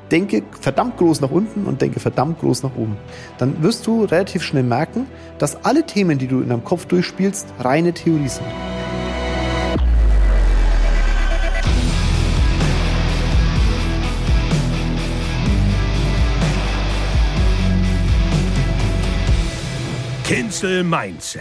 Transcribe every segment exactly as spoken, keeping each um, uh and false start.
denke verdammt groß nach unten und denke verdammt groß nach oben. Dann wirst du relativ schnell merken, dass alle Themen, die du in deinem Kopf durchspielst, reine Theorie sind. Cancel Mindset.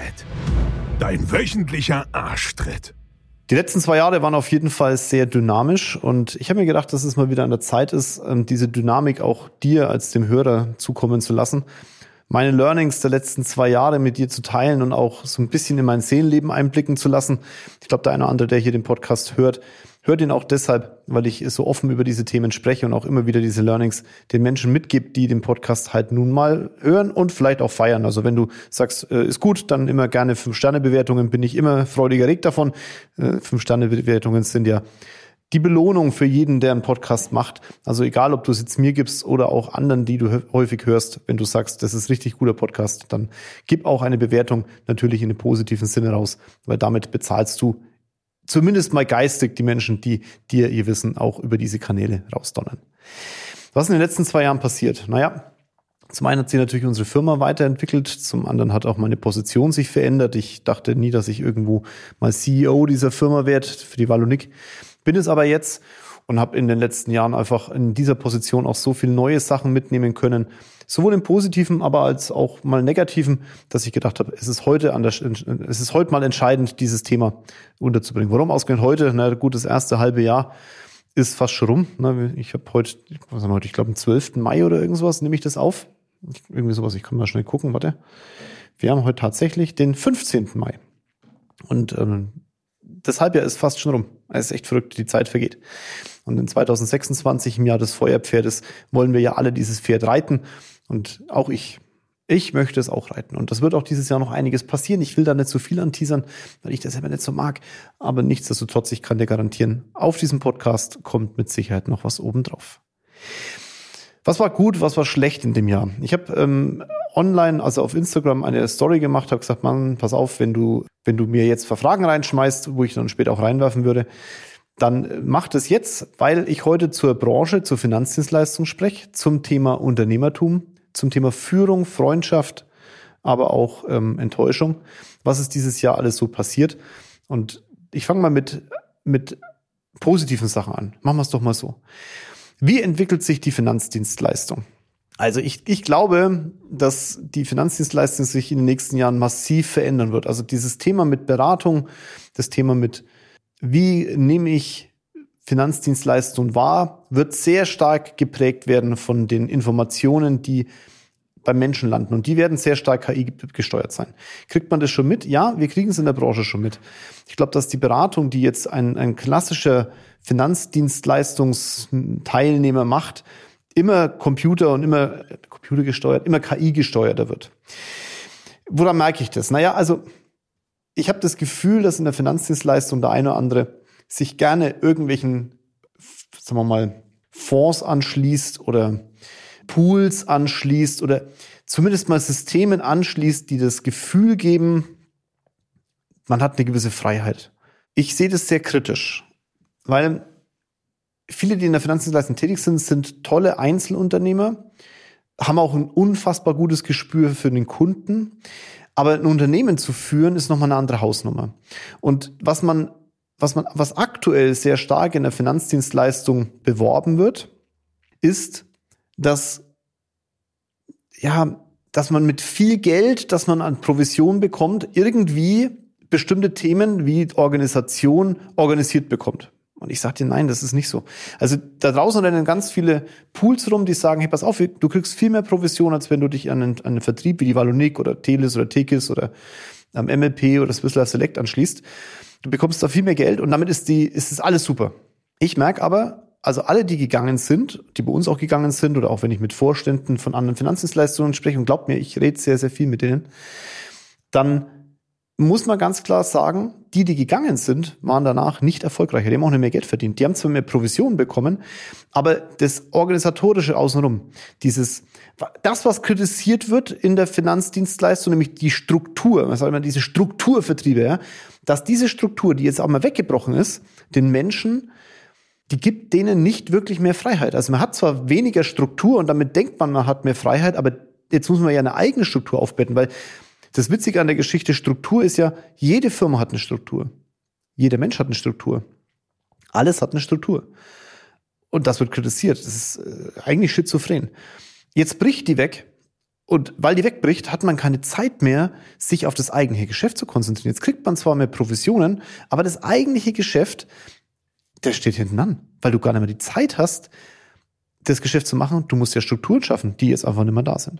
Dein wöchentlicher Arschtritt. Die letzten zwei Jahre waren auf jeden Fall sehr dynamisch und ich habe mir gedacht, dass es mal wieder an der Zeit ist, diese Dynamik auch dir als dem Hörer zukommen zu lassen. Meine Learnings der letzten zwei Jahre mit dir zu teilen und auch so ein bisschen in mein Seelenleben einblicken zu lassen. Ich glaube, der eine oder andere, der hier den Podcast hört, hört ihn auch deshalb, weil ich so offen über diese Themen spreche und auch immer wieder diese Learnings den Menschen mitgebe, die den Podcast halt nun mal hören und vielleicht auch feiern. Also wenn du sagst, äh, ist gut, dann immer gerne fünf Sterne Bewertungen, bin ich immer freudig erregt davon. Äh, fünf Sterne Bewertungen sind ja die Belohnung für jeden, der einen Podcast macht. Also egal, ob du es jetzt mir gibst oder auch anderen, die du häufig hörst, wenn du sagst, das ist richtig guter Podcast, dann gib auch eine Bewertung natürlich in einem positiven Sinne raus, weil damit bezahlst du zumindest mal geistig die Menschen, die dir ihr Wissen auch über diese Kanäle rausdonnern. Was ist in den letzten zwei Jahren passiert? Naja, zum einen hat sich natürlich unsere Firma weiterentwickelt, zum anderen hat auch meine Position sich verändert. Ich dachte nie, dass ich irgendwo mal C E O dieser Firma werde, für die Valonic. Bin es aber jetzt und habe in den letzten Jahren einfach in dieser Position auch so viele neue Sachen mitnehmen können, sowohl im Positiven, aber als auch mal Negativen, dass ich gedacht habe, es ist heute an der, es ist heute mal entscheidend, dieses Thema unterzubringen. Warum ausgerechnet heute? Na gut, das erste halbe Jahr ist fast schon rum. Ich habe heute, was haben wir heute? Ich glaube, am zwölften Mai oder irgendwas nehme ich das auf. Irgendwie sowas, ich kann mal schnell gucken, warte. Wir haben heute tatsächlich den fünfzehnten Mai. Und ähm, das Halbjahr ist fast schon rum. Es ist echt verrückt, die Zeit vergeht. Und in zwanzig sechsundzwanzig, im Jahr des Feuerpferdes, wollen wir ja alle dieses Pferd reiten. Und auch ich, ich möchte es auch reiten. Und das wird auch dieses Jahr noch einiges passieren. Ich will da nicht so viel anteasern, weil ich das selber nicht so mag. Aber nichtsdestotrotz, ich kann dir garantieren, auf diesem Podcast kommt mit Sicherheit noch was obendrauf. Was war gut, was war schlecht in dem Jahr? Ich habe ähm, online, also auf Instagram, eine Story gemacht, habe gesagt, Mann, pass auf, wenn du wenn du mir jetzt Fragen reinschmeißt, wo ich dann später auch reinwerfen würde, dann mach das jetzt, weil ich heute zur Branche, zur Finanzdienstleistung spreche, zum Thema Unternehmertum, zum Thema Führung, Freundschaft, aber auch ähm, Enttäuschung. Was ist dieses Jahr alles so passiert? Und ich fange mal mit mit positiven Sachen an. Machen wir es doch mal so. Wie entwickelt sich die Finanzdienstleistung? Also ich, ich glaube, dass die Finanzdienstleistung sich in den nächsten Jahren massiv verändern wird. Also dieses Thema mit Beratung, das Thema mit, wie nehme ich Finanzdienstleistungen wahr, wird sehr stark geprägt werden von den Informationen, die beim Menschen landen. Und die werden sehr stark K I gesteuert sein. Kriegt man das schon mit? Ja, wir kriegen es in der Branche schon mit. Ich glaube, dass die Beratung, die jetzt ein, ein klassischer Finanzdienstleistungsteilnehmer macht, immer Computer und immer Computer gesteuert, immer K I gesteuerter wird. Woran merke ich das? Naja, also ich habe das Gefühl, dass in der Finanzdienstleistung der eine oder andere sich gerne irgendwelchen, sagen wir mal, Fonds anschließt oder Pools anschließt oder zumindest mal Systemen anschließt, die das Gefühl geben, man hat eine gewisse Freiheit. Ich sehe das sehr kritisch, weil viele, die in der Finanzdienstleistung tätig sind, sind tolle Einzelunternehmer, haben auch ein unfassbar gutes Gespür für den Kunden. Aber ein Unternehmen zu führen, ist nochmal eine andere Hausnummer. Und was man, was man, was aktuell sehr stark in der Finanzdienstleistung beworben wird, ist, dass, ja, dass man mit viel Geld, das man an Provision bekommt, irgendwie bestimmte Themen wie Organisation organisiert bekommt. Und ich sage dir, nein, das ist nicht so. Also da draußen rennen ganz viele Pools rum, die sagen, hey, pass auf, du kriegst viel mehr Provision, als wenn du dich an einen, an einen Vertrieb wie die Valonic oder Telis oder Tekis oder ähm, M L P oder Swiss Life Select anschließt. Du bekommst da viel mehr Geld und damit ist die, ist das alles super. Ich merke aber, also alle, die gegangen sind, die bei uns auch gegangen sind oder auch wenn ich mit Vorständen von anderen Finanzdienstleistungen spreche und glaubt mir, ich rede sehr, sehr viel mit denen, dann muss man ganz klar sagen, die, die gegangen sind, waren danach nicht erfolgreicher. Die haben auch nicht mehr Geld verdient. Die haben zwar mehr Provisionen bekommen, aber das Organisatorische außenrum, dieses, das, was kritisiert wird in der Finanzdienstleistung, nämlich die Struktur, was sagt man, diese Strukturvertriebe, ja, dass diese Struktur, die jetzt auch mal weggebrochen ist, den Menschen die gibt denen nicht wirklich mehr Freiheit. Also man hat zwar weniger Struktur und damit denkt man, man hat mehr Freiheit, aber jetzt muss man ja eine eigene Struktur aufbetten, weil das Witzige an der Geschichte Struktur ist ja, jede Firma hat eine Struktur. Jeder Mensch hat eine Struktur. Alles hat eine Struktur. Und das wird kritisiert. Das ist eigentlich schizophren. Jetzt bricht die weg. Und weil die wegbricht, hat man keine Zeit mehr, sich auf das eigentliche Geschäft zu konzentrieren. Jetzt kriegt man zwar mehr Provisionen, aber das eigentliche Geschäft, der steht hinten an, weil du gar nicht mehr die Zeit hast, das Geschäft zu machen. Du musst ja Strukturen schaffen, die jetzt einfach nicht mehr da sind.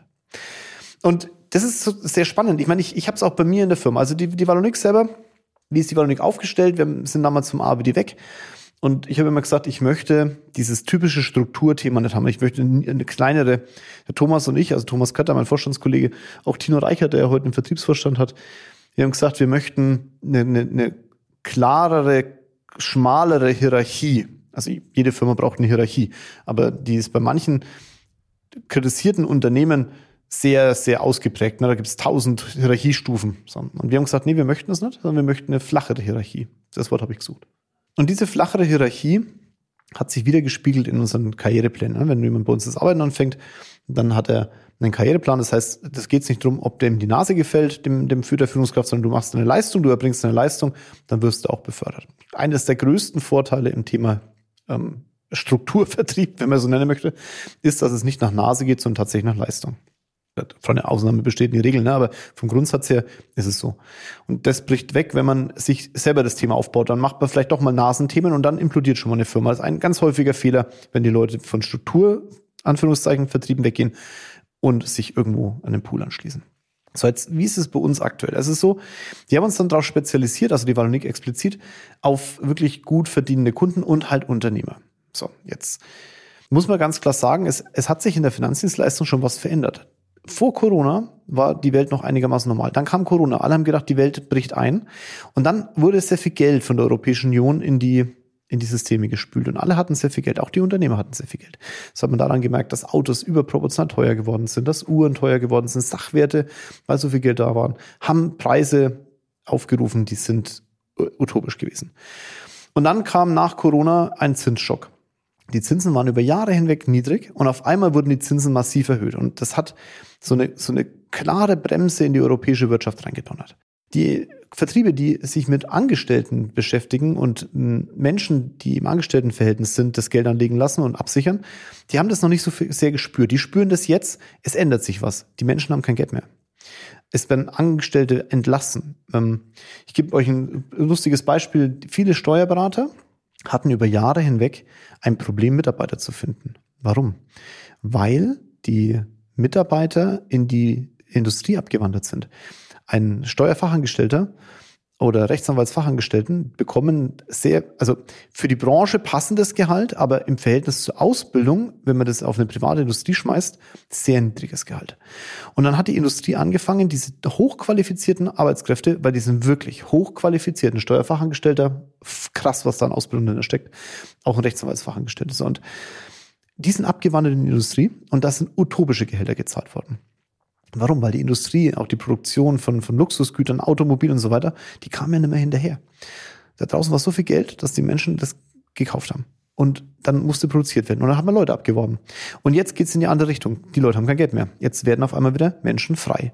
Und das ist so sehr spannend. Ich meine, ich, ich habe es auch bei mir in der Firma. Also die, die Valonic selber, wie ist die Valonic aufgestellt? Wir sind damals zum A B D weg. Und ich habe immer gesagt, ich möchte dieses typische Strukturthema nicht haben. Ich möchte eine kleinere, der Thomas und ich, also Thomas Kötter, mein Vorstandskollege, auch Tino Reichert, der heute einen Vertriebsvorstand hat, wir haben gesagt, wir möchten eine, eine, eine klarere, schmalere Hierarchie. Also jede Firma braucht eine Hierarchie, aber die ist bei manchen kritisierten Unternehmen sehr, sehr ausgeprägt. Da gibt es tausend Hierarchiestufen. Und wir haben gesagt, nee, wir möchten das nicht, sondern wir möchten eine flachere Hierarchie. Das Wort habe ich gesucht. Und diese flachere Hierarchie hat sich wieder gespiegelt in unseren Karriereplänen. Wenn jemand bei uns das Arbeiten anfängt, dann hat er einen Karriereplan. Das heißt, das geht nicht darum, ob dem die Nase gefällt, dem, dem der Führungskraft, sondern du machst eine Leistung, du erbringst eine Leistung, dann wirst du auch befördert. Eines der größten Vorteile im Thema ähm, Strukturvertrieb, wenn man so nennen möchte, ist, dass es nicht nach Nase geht, sondern tatsächlich nach Leistung. Von der Ausnahme besteht die Regel, ne? Aber vom Grundsatz her ist es so. Und das bricht weg, wenn man sich selber das Thema aufbaut. Dann macht man vielleicht doch mal Nasenthemen und dann implodiert schon mal eine Firma. Das ist ein ganz häufiger Fehler, wenn die Leute von Struktur, Anführungszeichen, Vertrieben weggehen und sich irgendwo an den Pool anschließen. So, jetzt, wie ist es bei uns aktuell? Es ist so, die haben uns dann darauf spezialisiert, also die Valonic explizit, auf wirklich gut verdienende Kunden und halt Unternehmer. So, jetzt muss man ganz klar sagen, es, es hat sich in der Finanzdienstleistung schon was verändert. Vor Corona war die Welt noch einigermaßen normal. Dann kam Corona. Alle haben gedacht, die Welt bricht ein. Und dann wurde sehr viel Geld von der Europäischen Union in die, in die Systeme gespült. Und alle hatten sehr viel Geld. Auch die Unternehmer hatten sehr viel Geld. Das hat man daran gemerkt, dass Autos überproportional teuer geworden sind, dass Uhren teuer geworden sind, Sachwerte, weil so viel Geld da waren, haben Preise aufgerufen, die sind utopisch gewesen. Und dann kam nach Corona ein Zinsschock. Die Zinsen waren über Jahre hinweg niedrig und auf einmal wurden die Zinsen massiv erhöht. Und das hat so eine, so eine klare Bremse in die europäische Wirtschaft reingedonnert. Die Vertriebe, die sich mit Angestellten beschäftigen und Menschen, die im Angestelltenverhältnis sind, das Geld anlegen lassen und absichern, die haben das noch nicht so sehr gespürt. Die spüren das jetzt, es ändert sich was. Die Menschen haben kein Geld mehr. Es werden Angestellte entlassen. Ich gebe euch ein lustiges Beispiel. Viele Steuerberater hatten über Jahre hinweg ein Problem, Mitarbeiter zu finden. Warum? Weil die Mitarbeiter in die Industrie abgewandert sind. Ein Steuerfachangestellter oder Rechtsanwaltsfachangestellten bekommen sehr, also für die Branche passendes Gehalt, aber im Verhältnis zur Ausbildung, wenn man das auf eine private Industrie schmeißt, sehr niedriges Gehalt. Und dann hat die Industrie angefangen, diese hochqualifizierten Arbeitskräfte, weil die sind wirklich hochqualifizierten Steuerfachangestellter, krass, was da an Ausbildung drin steckt, auch ein Rechtsanwaltsfachangestellter. Und die sind abgewandert in die Industrie und da sind utopische Gehälter gezahlt worden. Warum? Weil die Industrie, auch die Produktion von, von Luxusgütern, Automobil und so weiter, die kam ja nicht mehr hinterher. Da draußen war so viel Geld, dass die Menschen das gekauft haben. Und dann musste produziert werden. Und dann haben wir Leute abgeworben. Und jetzt geht's in die andere Richtung. Die Leute haben kein Geld mehr. Jetzt werden auf einmal wieder Menschen frei.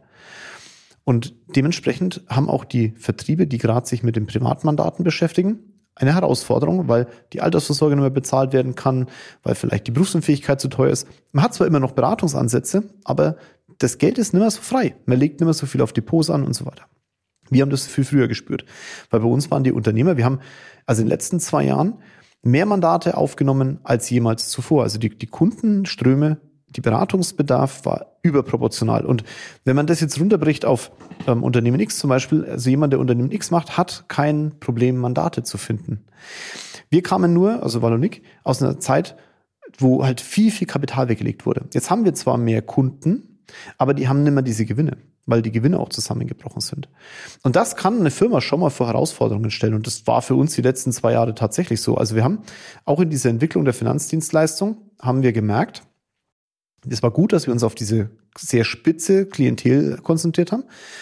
Und dementsprechend haben auch die Vertriebe, die gerade sich mit den Privatmandaten beschäftigen, eine Herausforderung, weil die Altersvorsorge nicht mehr bezahlt werden kann, weil vielleicht die Berufsunfähigkeit zu teuer ist. Man hat zwar immer noch Beratungsansätze, aber das Geld ist nicht mehr so frei. Man legt nicht mehr so viel auf Depots an und so weiter. Wir haben das viel früher gespürt, weil bei uns waren die Unternehmer, wir haben also in den letzten zwei Jahren mehr Mandate aufgenommen als jemals zuvor. Also die, die Kundenströme, die Beratungsbedarf war überproportional. Und wenn man das jetzt runterbricht auf ähm, Unternehmen X zum Beispiel, also jemand, der Unternehmen X macht, hat kein Problem, Mandate zu finden. Wir kamen nur, also Valonic, aus einer Zeit, wo halt viel, viel Kapital weggelegt wurde. Jetzt haben wir zwar mehr Kunden, aber die haben nicht mehr diese Gewinne, weil die Gewinne auch zusammengebrochen sind. Und das kann eine Firma schon mal vor Herausforderungen stellen. Und das war für uns die letzten zwei Jahre tatsächlich so. Also wir haben auch in dieser Entwicklung der Finanzdienstleistung, haben wir gemerkt, es war gut, dass wir uns auf diese sehr spitze Klientel konzentriert haben.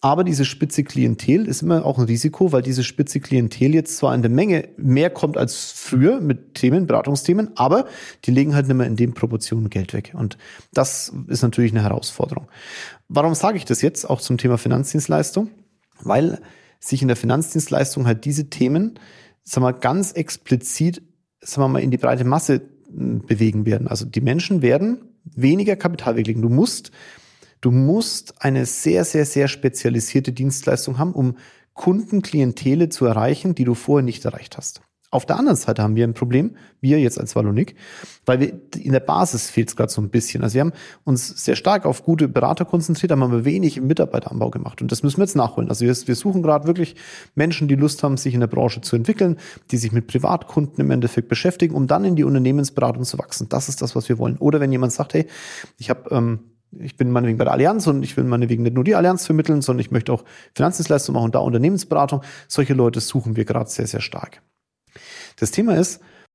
Aber diese spitze Klientel ist immer auch ein Risiko, weil diese spitze Klientel jetzt zwar in der Menge mehr kommt als früher mit Themen, Beratungsthemen, aber die legen halt nicht mehr in den Proportionen Geld weg. Und das ist natürlich eine Herausforderung. Warum sage ich das jetzt auch zum Thema Finanzdienstleistung? Weil sich in der Finanzdienstleistung halt diese Themen, sagen wir mal, ganz explizit, sagen wir mal, in die breite Masse bewegen werden. Also die Menschen werden weniger Kapital weglegen. Du musst Du musst eine sehr, sehr, sehr spezialisierte Dienstleistung haben, um Kundenklientele zu erreichen, die du vorher nicht erreicht hast. Auf der anderen Seite haben wir ein Problem, wir jetzt als Valunik, weil wir in der Basis fehlt es gerade so ein bisschen. Also wir haben uns sehr stark auf gute Berater konzentriert, haben aber wenig im Mitarbeiteranbau gemacht und das müssen wir jetzt nachholen. Also wir, wir suchen gerade wirklich Menschen, die Lust haben, sich in der Branche zu entwickeln, die sich mit Privatkunden im Endeffekt beschäftigen, um dann in die Unternehmensberatung zu wachsen. Das ist das, was wir wollen. Oder wenn jemand sagt, hey, ich habe ähm, ich bin meinetwegen bei der Allianz und ich will meinetwegen nicht nur die Allianz vermitteln, sondern ich möchte auch Finanzdienstleistungen machen und da Unternehmensberatung. Solche Leute suchen wir gerade sehr, sehr stark. Das Thema ist,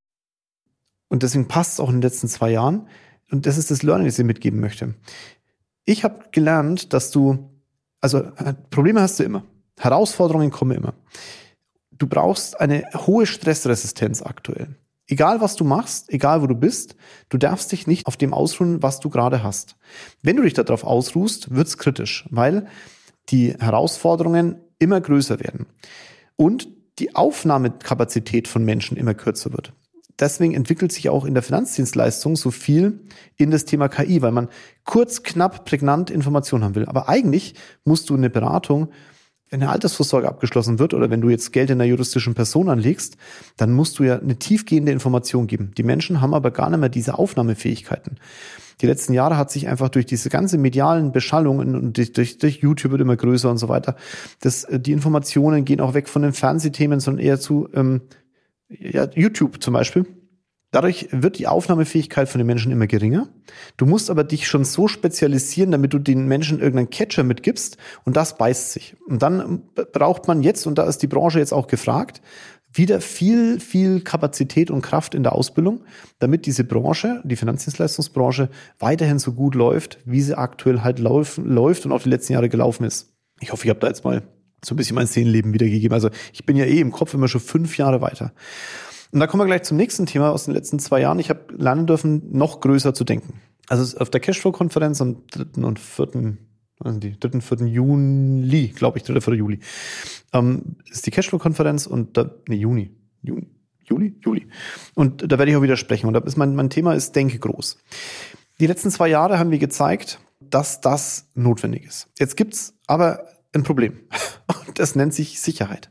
und deswegen passt es auch in den letzten zwei Jahren, und das ist das Learning, das ich mitgeben möchte. Ich habe gelernt, dass du, also Probleme hast du immer. Herausforderungen kommen immer. Du brauchst eine hohe Stressresistenz aktuell. Egal, was du machst, egal, wo du bist, du darfst dich nicht auf dem ausruhen, was du gerade hast. Wenn du dich darauf ausruhst, wird's kritisch, weil die Herausforderungen immer größer werden und die Aufnahmekapazität von Menschen immer kürzer wird. Deswegen entwickelt sich auch in der Finanzdienstleistung so viel in das Thema K I, weil man kurz, knapp, prägnant Informationen haben will. Aber eigentlich musst du eine Beratung, wenn eine Altersvorsorge abgeschlossen wird oder wenn du jetzt Geld in einer juristischen Person anlegst, dann musst du ja eine tiefgehende Information geben. Die Menschen haben aber gar nicht mehr diese Aufnahmefähigkeiten. Die letzten Jahre hat sich einfach durch diese ganze medialen Beschallungen und durch, durch, durch YouTube wird immer größer und so weiter, das, die Informationen gehen auch weg von den Fernsehthemen, sondern eher zu ähm, ja, YouTube zum Beispiel. Dadurch wird die Aufnahmefähigkeit von den Menschen immer geringer. Du musst aber dich schon so spezialisieren, damit du den Menschen irgendeinen Catcher mitgibst und das beißt sich. Und dann braucht man jetzt, und da ist die Branche jetzt auch gefragt, wieder viel, viel Kapazität und Kraft in der Ausbildung, damit diese Branche, die Finanzdienstleistungsbranche, weiterhin so gut läuft, wie sie aktuell halt lauf, läuft und auch die letzten Jahre gelaufen ist. Ich hoffe, ich habe da jetzt mal so ein bisschen mein Seelenleben wiedergegeben. Also ich bin ja eh im Kopf immer schon fünf Jahre weiter. Und da kommen wir gleich zum nächsten Thema aus den letzten zwei Jahren. Ich habe lernen dürfen, noch größer zu denken. Also auf der Cashflow-Konferenz am dritten und vierten was sind die? dritten, vierten Juli, glaube ich, dritter, vierter Juli, ähm, ist die Cashflow-Konferenz und da, nee, Juni, Juni, Juli, Juli. Und da werde ich auch wieder sprechen. Und da ist mein, mein Thema ist Denke groß. Die letzten zwei Jahre haben wir gezeigt, dass das notwendig ist. Jetzt gibt's aber ein Problem. Und das nennt sich Sicherheit.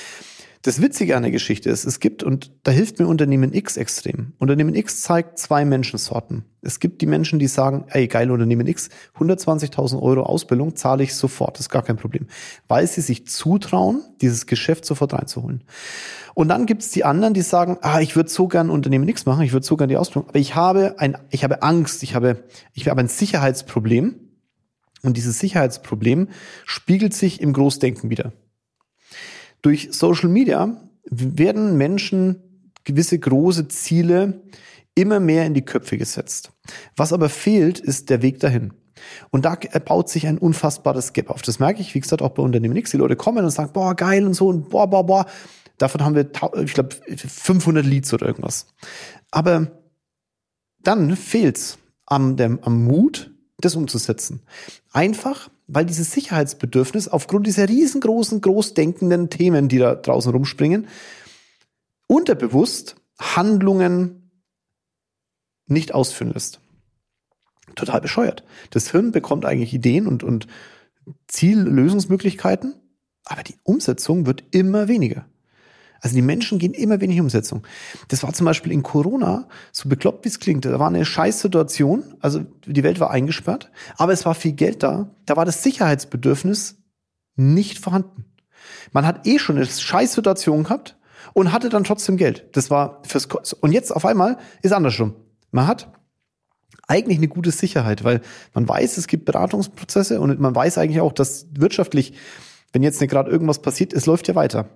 Das Witzige an der Geschichte ist, es gibt, und da hilft mir Unternehmen X extrem. Unternehmen X zeigt zwei Menschensorten. Es gibt die Menschen, die sagen, ey, geil, Unternehmen X, hundertzwanzigtausend Euro Ausbildung zahle ich sofort, das ist gar kein Problem. Weil sie sich zutrauen, dieses Geschäft sofort reinzuholen. Und dann gibt es die anderen, die sagen, ah, ich würde so gern Unternehmen X machen, ich würde so gern die Ausbildung, aber ich habe ein, ich habe Angst, ich habe, ich habe ein Sicherheitsproblem. Und dieses Sicherheitsproblem spiegelt sich im Großdenken wieder. Durch Social Media werden Menschen gewisse große Ziele immer mehr in die Köpfe gesetzt. Was aber fehlt, ist der Weg dahin. Und da baut sich ein unfassbares Gap auf. Das merke ich, wie gesagt, auch bei Unternehmen X. Die Leute kommen und sagen, boah, geil und so und boah, boah, boah. Davon haben wir, ich glaube, fünfhundert Leads oder irgendwas. Aber dann fehlt's am, dem, am Mut, das umzusetzen. Einfach, weil dieses Sicherheitsbedürfnis aufgrund dieser riesengroßen, großdenkenden Themen, die da draußen rumspringen, unterbewusst Handlungen nicht ausführen lässt. Total bescheuert. Das Hirn bekommt eigentlich Ideen und, und Ziellösungsmöglichkeiten, aber die Umsetzung wird immer weniger. Also die Menschen gehen immer weniger in Umsetzung. Das war zum Beispiel in Corona, so bekloppt wie es klingt, da war eine Scheißsituation, also die Welt war eingesperrt, aber es war viel Geld da, da war das Sicherheitsbedürfnis nicht vorhanden. Man hat eh schon eine Scheißsituation gehabt und hatte dann trotzdem Geld. Das war fürs Ko- und jetzt auf einmal ist andersrum. Man hat eigentlich eine gute Sicherheit, weil man weiß, es gibt Beratungsprozesse und man weiß eigentlich auch, dass wirtschaftlich, wenn jetzt nicht gerade irgendwas passiert, es läuft ja weiter.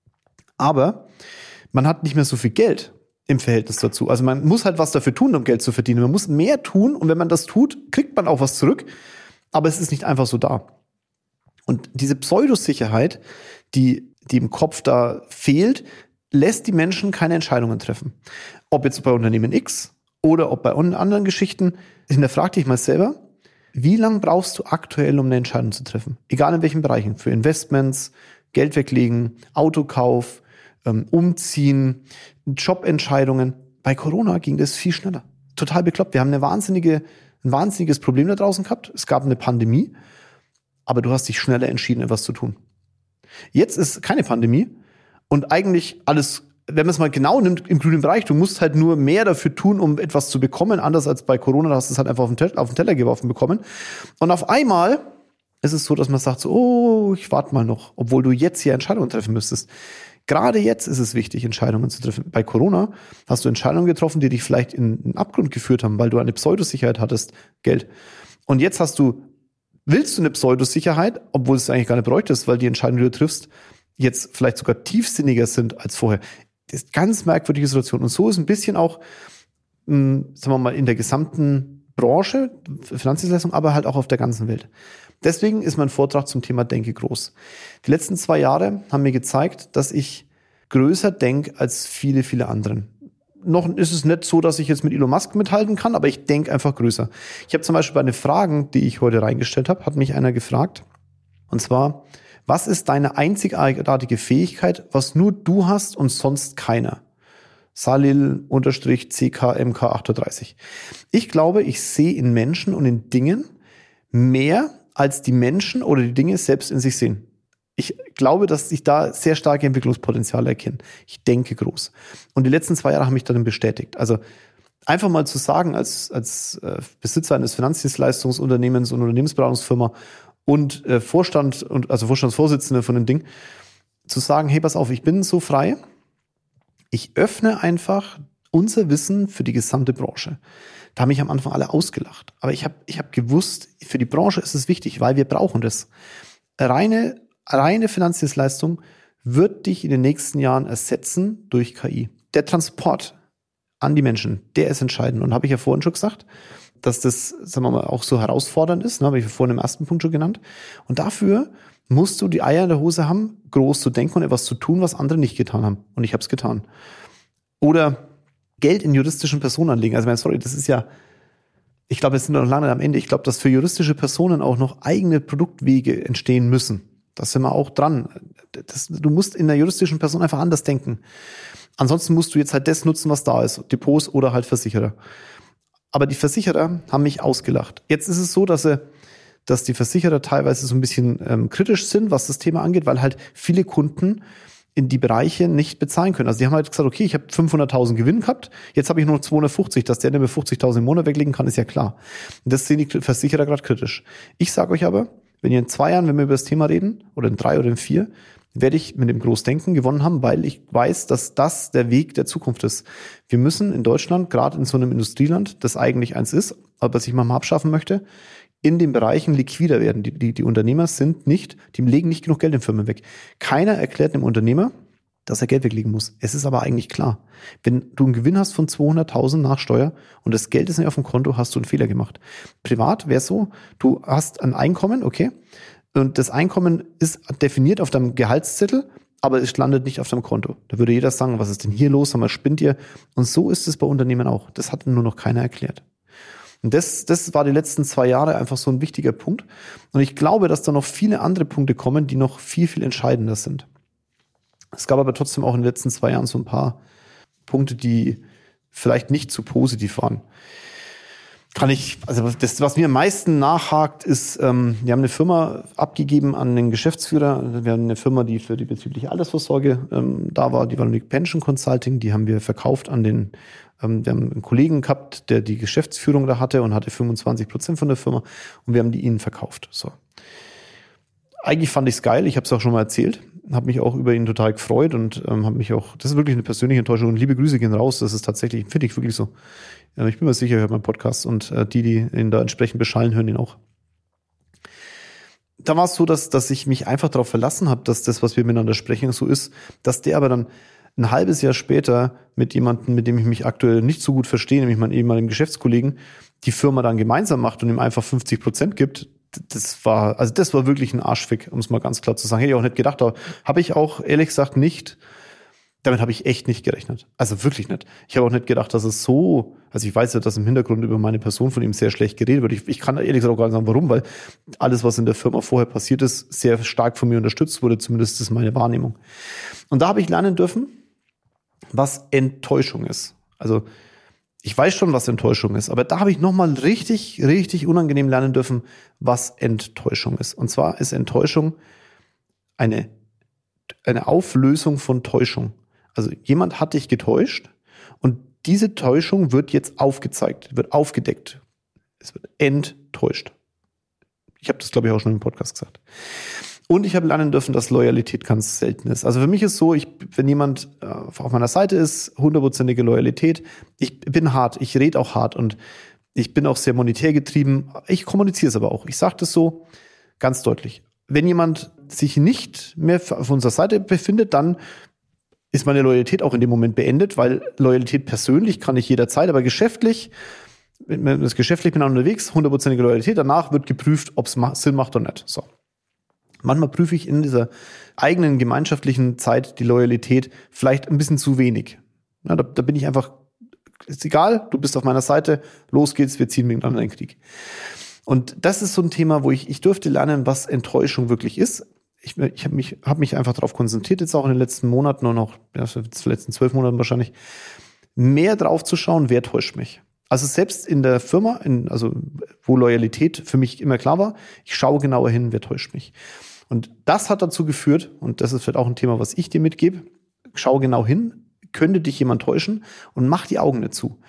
Aber man hat nicht mehr so viel Geld im Verhältnis dazu. Also man muss halt was dafür tun, um Geld zu verdienen. Man muss mehr tun und wenn man das tut, kriegt man auch was zurück. Aber es ist nicht einfach so da. Und diese Pseudosicherheit, die, die im Kopf da fehlt, lässt die Menschen keine Entscheidungen treffen. Ob jetzt bei Unternehmen X oder ob bei anderen Geschichten, hinterfrag dich mal selber, wie lange brauchst du aktuell, um eine Entscheidung zu treffen? Egal in welchen Bereichen. Für Investments, Geld weglegen, Autokauf, ähm, umziehen, Jobentscheidungen. Bei Corona ging das viel schneller. Total bekloppt. Wir haben eine wahnsinnige, ein wahnsinniges Problem da draußen gehabt. Es gab eine Pandemie, aber du hast dich schneller entschieden, etwas zu tun. Jetzt ist keine Pandemie und eigentlich alles, wenn man es mal genau nimmt, im grünen Bereich. Du musst halt nur mehr dafür tun, um etwas zu bekommen. Anders als bei Corona, da hast du es halt einfach auf den, Teller, auf den Teller geworfen bekommen. Und auf einmal ist es so, dass man sagt so, oh, ich warte mal noch, obwohl du jetzt hier Entscheidungen treffen müsstest. Gerade jetzt ist es wichtig, Entscheidungen zu treffen. Bei Corona hast du Entscheidungen getroffen, die dich vielleicht in den Abgrund geführt haben, weil du eine Pseudosicherheit hattest, Geld. Und jetzt hast du, willst du eine Pseudosicherheit, obwohl es eigentlich gar nicht bräuchtest, weil die Entscheidungen, die du triffst, jetzt vielleicht sogar tiefsinniger sind als vorher. Das ist eine ganz merkwürdige Situation. Und so ist ein bisschen auch, mh, sagen wir mal, in der gesamten Branche, Finanzdienstleistung, aber halt auch auf der ganzen Welt. Deswegen ist mein Vortrag zum Thema Denke groß. Die letzten zwei Jahre haben mir gezeigt, dass ich größer denke als viele, viele anderen. Noch ist es nicht so, dass ich jetzt mit Elon Musk mithalten kann, aber ich denke einfach größer. Ich habe zum Beispiel bei den Fragen, die ich heute reingestellt habe, hat mich einer gefragt, und zwar, was ist deine einzigartige Fähigkeit, was nur du hast und sonst keiner? Salil-C K M K achtunddreißig. Ich glaube, ich sehe in Menschen und in Dingen mehr, als die Menschen oder die Dinge selbst in sich sehen. Ich glaube, dass ich da sehr starke Entwicklungspotenziale erkenne. Ich denke groß. Und die letzten zwei Jahre haben mich darin bestätigt. Also einfach mal zu sagen, als, als äh, Besitzer eines Finanzdienstleistungsunternehmens und Unternehmensberatungsfirma und äh, Vorstand und also Vorstandsvorsitzende von dem Ding, zu sagen, hey, pass auf, ich bin so frei. Ich öffne einfach unser Wissen für die gesamte Branche. Da haben mich am Anfang alle ausgelacht. Aber ich habe ich hab gewusst, für die Branche ist es wichtig, weil wir brauchen das. Reine, reine Finanzdienstleistung wird dich in den nächsten Jahren ersetzen durch K I. Der Transport an die Menschen, der ist entscheidend. Und habe ich ja vorhin schon gesagt, dass das, sagen wir mal, auch so herausfordernd ist. Ne, habe ich vorhin im ersten Punkt schon genannt. Und dafür musst du die Eier in der Hose haben, groß zu denken und etwas zu tun, was andere nicht getan haben. Und ich habe es getan. Oder Geld in juristischen Personen anlegen. Also, sorry, das ist ja, ich glaube, wir sind noch lange am Ende. Ich glaube, dass für juristische Personen auch noch eigene Produktwege entstehen müssen. Da sind wir auch dran. Das, du musst in der juristischen Person einfach anders denken. Ansonsten musst du jetzt halt das nutzen, was da ist. Depots oder halt Versicherer. Aber die Versicherer haben mich ausgelacht. Jetzt ist es so, dass sie, dass die Versicherer teilweise so ein bisschen ähm, kritisch sind, was das Thema angeht, weil halt viele Kunden in die Bereiche nicht bezahlen können. Also die haben halt gesagt, okay, ich habe fünfhunderttausend Gewinn gehabt, jetzt habe ich nur zweihundertfünfzig, dass der, der mir fünfzigtausend im Monat weglegen kann, ist ja klar. Und das sehen die Versicherer gerade kritisch. Ich sage euch aber, wenn ihr in zwei Jahren, wenn wir über das Thema reden, oder in drei oder in vier, werde ich mit dem Großdenken gewonnen haben, weil ich weiß, dass das der Weg der Zukunft ist. Wir müssen in Deutschland, gerade in so einem Industrieland, das eigentlich eins ist, aber was ich mal abschaffen möchte, in den Bereichen liquider werden. Die, die, die Unternehmer sind nicht, die legen nicht genug Geld in Firmen weg. Keiner erklärt dem Unternehmer, dass er Geld weglegen muss. Es ist aber eigentlich klar. Wenn du einen Gewinn hast von zweihunderttausend nach Steuer und das Geld ist nicht auf dem Konto, hast du einen Fehler gemacht. Privat wäre es so, du hast ein Einkommen, okay, und das Einkommen ist definiert auf deinem Gehaltszettel, aber es landet nicht auf deinem Konto. Da würde jeder sagen, was ist denn hier los, mal spinnt ihr? Und so ist es bei Unternehmen auch. Das hat nur noch keiner erklärt. Und das, das war die letzten zwei Jahre einfach so ein wichtiger Punkt. Und ich glaube, dass da noch viele andere Punkte kommen, die noch viel, viel entscheidender sind. Es gab aber trotzdem auch in den letzten zwei Jahren so ein paar Punkte, die vielleicht nicht so positiv waren. Kann ich, also das, was mir am meisten nachhakt, ist, ähm, wir haben eine Firma abgegeben an den Geschäftsführer. Wir haben eine Firma, die für die betriebliche Altersvorsorge ähm, da war, die Valonic Pension Consulting, die haben wir verkauft an den, ähm, wir haben einen Kollegen gehabt, der die Geschäftsführung da hatte und hatte fünfundzwanzig Prozent von der Firma und wir haben die ihnen verkauft. So. Eigentlich fand ich es geil, ich habe es auch schon mal erzählt, habe mich auch über ihn total gefreut und ähm, habe mich auch, das ist wirklich eine persönliche Enttäuschung und liebe Grüße gehen raus, das ist tatsächlich, finde ich wirklich so. Ja, ich bin mir sicher, ihr hört meinen Podcast und äh, die, die ihn da entsprechend beschallen, hören ihn auch. Da war es so, dass, dass ich mich einfach darauf verlassen habe, dass das, was wir miteinander sprechen, so ist, dass der aber dann ein halbes Jahr später mit jemandem, mit dem ich mich aktuell nicht so gut verstehe, nämlich meinem ehemaligen Geschäftskollegen, die Firma dann gemeinsam macht und ihm einfach fünfzig Prozent gibt, das war, also das war wirklich ein Arschfick, um es mal ganz klar zu sagen. Hätte ich auch nicht gedacht, aber habe ich auch ehrlich gesagt nicht, damit habe ich echt nicht gerechnet. Also wirklich nicht. Ich habe auch nicht gedacht, dass es so, also ich weiß ja, dass im Hintergrund über meine Person von ihm sehr schlecht geredet wird. Ich, ich kann ehrlich gesagt auch gar nicht sagen, warum, weil alles, was in der Firma vorher passiert ist, sehr stark von mir unterstützt wurde, zumindest ist meine Wahrnehmung. Und da habe ich lernen dürfen, was Enttäuschung ist. Also ich weiß schon, was Enttäuschung ist, aber da habe ich nochmal richtig, richtig unangenehm lernen dürfen, was Enttäuschung ist. Und zwar ist Enttäuschung eine, eine Auflösung von Täuschung. Also jemand hat dich getäuscht und diese Täuschung wird jetzt aufgezeigt, wird aufgedeckt. Es wird enttäuscht. Ich habe das, glaube ich, auch schon im Podcast gesagt. Und ich habe lernen dürfen, dass Loyalität ganz selten ist. Also für mich ist so, ich, wenn jemand äh, auf meiner Seite ist, hundertprozentige Loyalität. Ich bin hart, ich rede auch hart und ich bin auch sehr monetär getrieben. Ich kommuniziere es aber auch. Ich sage das so ganz deutlich. Wenn jemand sich nicht mehr auf unserer Seite befindet, dann ist meine Loyalität auch in dem Moment beendet, weil Loyalität persönlich kann ich jederzeit, aber geschäftlich, wenn das geschäftlich miteinander unterwegs, hundertprozentige Loyalität, danach wird geprüft, ob es Sinn macht oder nicht. So. Manchmal prüfe ich in dieser eigenen gemeinschaftlichen Zeit die Loyalität vielleicht ein bisschen zu wenig. Ja, da, da bin ich einfach, ist egal, du bist auf meiner Seite, los geht's, wir ziehen miteinander in den Krieg. Und das ist so ein Thema, wo ich, ich durfte lernen, was Enttäuschung wirklich ist. Ich, ich habe mich, hab mich einfach darauf konzentriert, jetzt auch in den letzten Monaten und auch ja, in den letzten zwölf Monaten wahrscheinlich, mehr drauf zu schauen, wer täuscht mich. Also selbst in der Firma, in, also wo Loyalität für mich immer klar war, ich schaue genauer hin, wer täuscht mich. Und das hat dazu geführt, und das ist vielleicht auch ein Thema, was ich dir mitgebe, schau genau hin, könnte dich jemand täuschen und mach die Augen nicht zu.